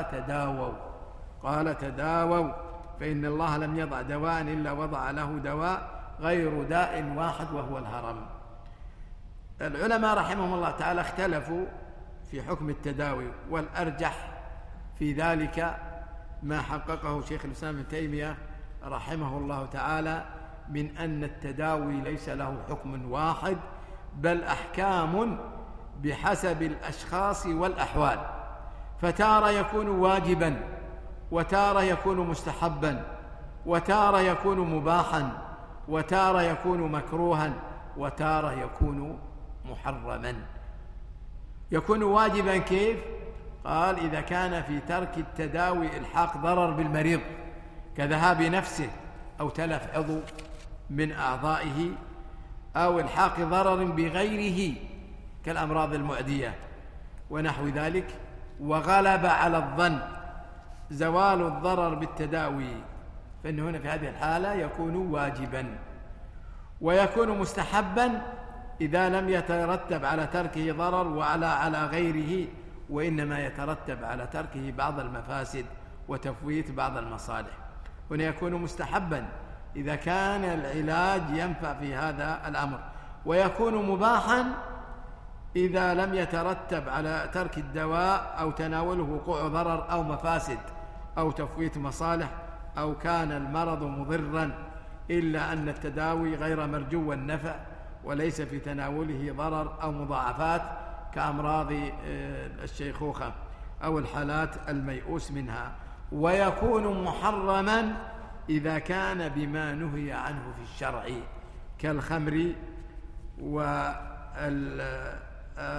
قال تداووا فإن الله لم يضع دواء إلا وضع له دواء غير داء واحد وهو الهرم. العلماء رحمهم الله تعالى اختلفوا في حكم التداوي، والأرجح في ذلك ما حققه شيخ الإسلام ابن تيمية رحمه الله تعالى من أن التداوي ليس له حكم واحد، بل أحكام بحسب الأشخاص والأحوال، فتارة يكون واجبا، وتارة يكون مستحبا، وتارة يكون مباحا، وتارة يكون مكروها، وتارة يكون محرما. يكون واجبا كيف؟ قال إذا كان في ترك التداوي إلحاق ضرر بالمريض كذهاب نفسه أو تلف عضو من أعضائه، أو إلحاق ضرر بغيره كالأمراض المعدية ونحو ذلك، وغلب على الظن زوال الضرر بالتداوي، فإنه هنا في هذه الحالة يكون واجبا. ويكون مستحبا إذا لم يترتب على تركه ضرر وعلى على غيره، وإنما يترتب على تركه بعض المفاسد وتفويت بعض المصالح. هنا يكون مستحبا إذا كان العلاج ينفع في هذا الأمر، ويكون مباحا إذا لم يترتب على ترك الدواء أو تناوله وقوع ضرر أو مفاسد أو تفويت مصالح، أو كان المرض مضرا إلا أن التداوي غير مرجو النفع وليس في تناوله ضرر أو مضاعفات كأمراض الشيخوخة أو الحالات الميؤوس منها. ويكون محرما إذا كان بما نهي عنه في الشرع كالخمر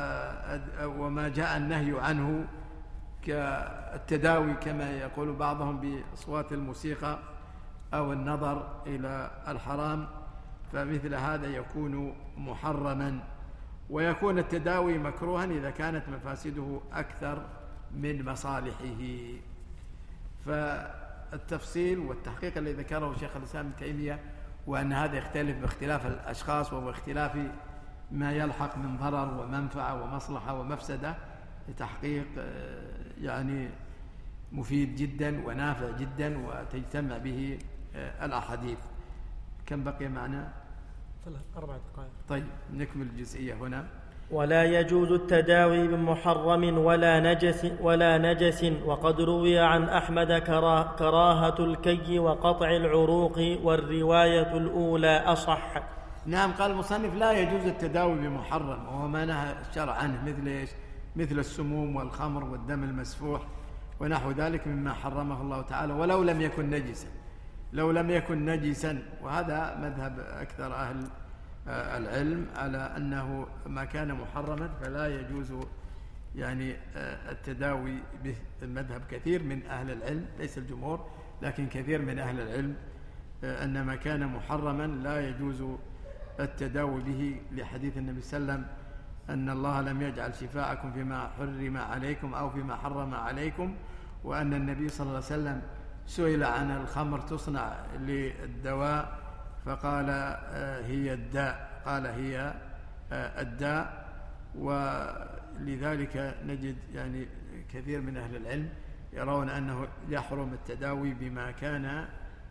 وما جاء النهي عنه كالتداوي كما يقول بعضهم بأصوات الموسيقى أو النظر إلى الحرام، فمثل هذا يكون محرما، ويكون التداوي مكروها إذا كانت مفاسده أكثر من مصالحه. فالتفصيل والتحقيق الذي ذكره شيخ الإسلام ابن تيمية، وأن هذا يختلف باختلاف الأشخاص وهو اختلاف ما يلحق من ضرر ومنفعة ومصلحة ومفسدة، تحقيق يعني مفيد جدا ونافع جدا وتجتمع به الأحاديث. كم بقي معنا؟ 4 دقائق. طيب نكمل الجزئية هنا. ولا يجوز التداوي بمحرم ولا نجس وقد روي عن أحمد كراهة الكي وقطع العروق، والرواية الأولى أصح. نعم، قال المصنف لا يجوز التداوي بمحرم، وهو ما نهى الشرع عنه، مثل إيش؟ مثل السموم والخمر والدم المسفوح ونحو ذلك مما حرمه الله تعالى، ولو لم يكن نجسا، لو لم يكن نجسا. وهذا مذهب أكثر أهل العلم على أنه ما كان محرما فلا يجوز يعني التداوي به. المذهب كثير من أهل العلم، ليس الجمهور لكن كثير من أهل العلم، أن ما كان محرما لا يجوز التداوي به، لحديث النبي صلى الله عليه وسلم أن الله لم يجعل شفاءكم فيما حرم عليكم أو فيما حرم عليكم، وأن النبي صلى الله عليه وسلم سئل عن الخمر تصنع للدواء فقال هي الداء، قال هي الداء. ولذلك نجد يعني كثير من أهل العلم يرون أنه يحرم التداوي بما كان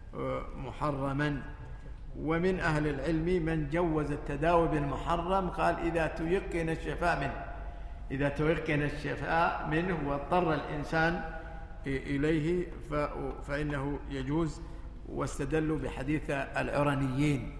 محرما. ومن أهل العلم من جوز التداوي بالمحرم، قال إذا تيقن الشفاء منه، إذا تيقن الشفاء منه واضطر الإنسان إليه فإنه يجوز. واستدلوا بحديث العرنيين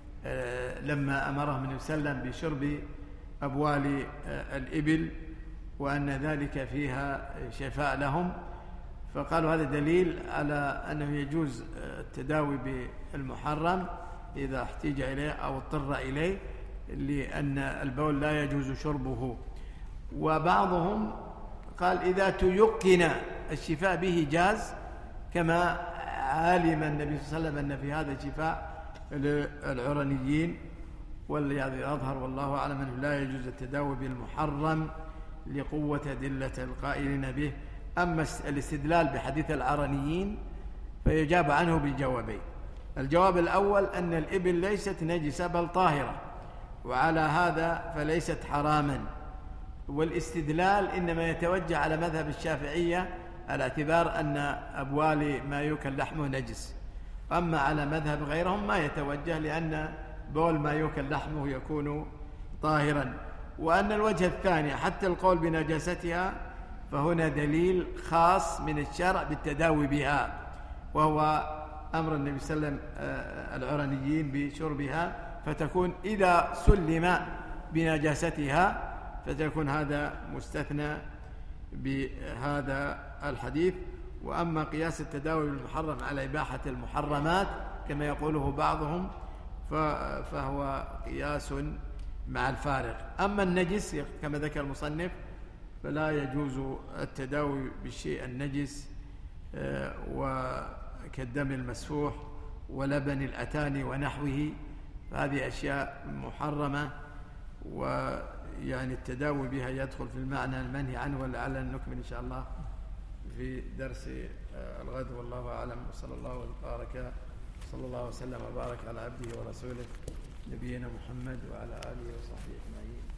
لما أمرهم النبي صلى الله عليه وسلم بشرب أبوال الإبل وأن ذلك فيها شفاء لهم، فقالوا هذا دليل على أنه يجوز التداوي بالمحرم إذا احتاج إليه أو اضطر إليه، لأن البول لا يجوز شربه. وبعضهم قال إذا تيقن الشفاء به جاز، كما علم النبي صلى الله عليه وسلم أن في هذا شفاء للعرنيين. والذي أظهر والله أعلم أنه لا يجوز التداوي بالمحرم لقوة أدلة القائلين به. أما الاستدلال بحديث العرنيين فيجاب عنه بجوابين. الجواب الأول أن الإبل ليست نجسة بل طاهرة، وعلى هذا فليست حراما. والاستدلال إنما يتوجه على مذهب الشافعية على اعتبار أن أبوال ما يؤكل لحمه نجس، أما على مذهب غيرهم ما يتوجه، لأن بول ما يؤكل لحمه يكون طاهرا. وأن الوجه الثاني حتى القول بنجاستها فهنا دليل خاص من الشرع بالتداوي بها، وهو أمر النبي صلى الله عليه وسلم العرنيين بشربها، فتكون إذا سلم بنجاستها فتكون هذا مستثنى بهذا الحديث. وأما قياس التداوي بالمحرم على إباحة المحرمات كما يقوله بعضهم فهو قياس مع الفارق. أما النجس كما ذكر المصنف فلا يجوز التداوي بالشيء النجس وكالدم المسفوح ولبن الأتان ونحوه، فهذه أشياء محرمة، ويعني التداوي بها يدخل في المعنى المنهي عنه. ولعلنا نكمل إن شاء الله في درس الغد، والله أعلم. وصلى الله وسلم وبارك على عبده ورسوله نبينا محمد وعلى آله وصحبه أجمعين.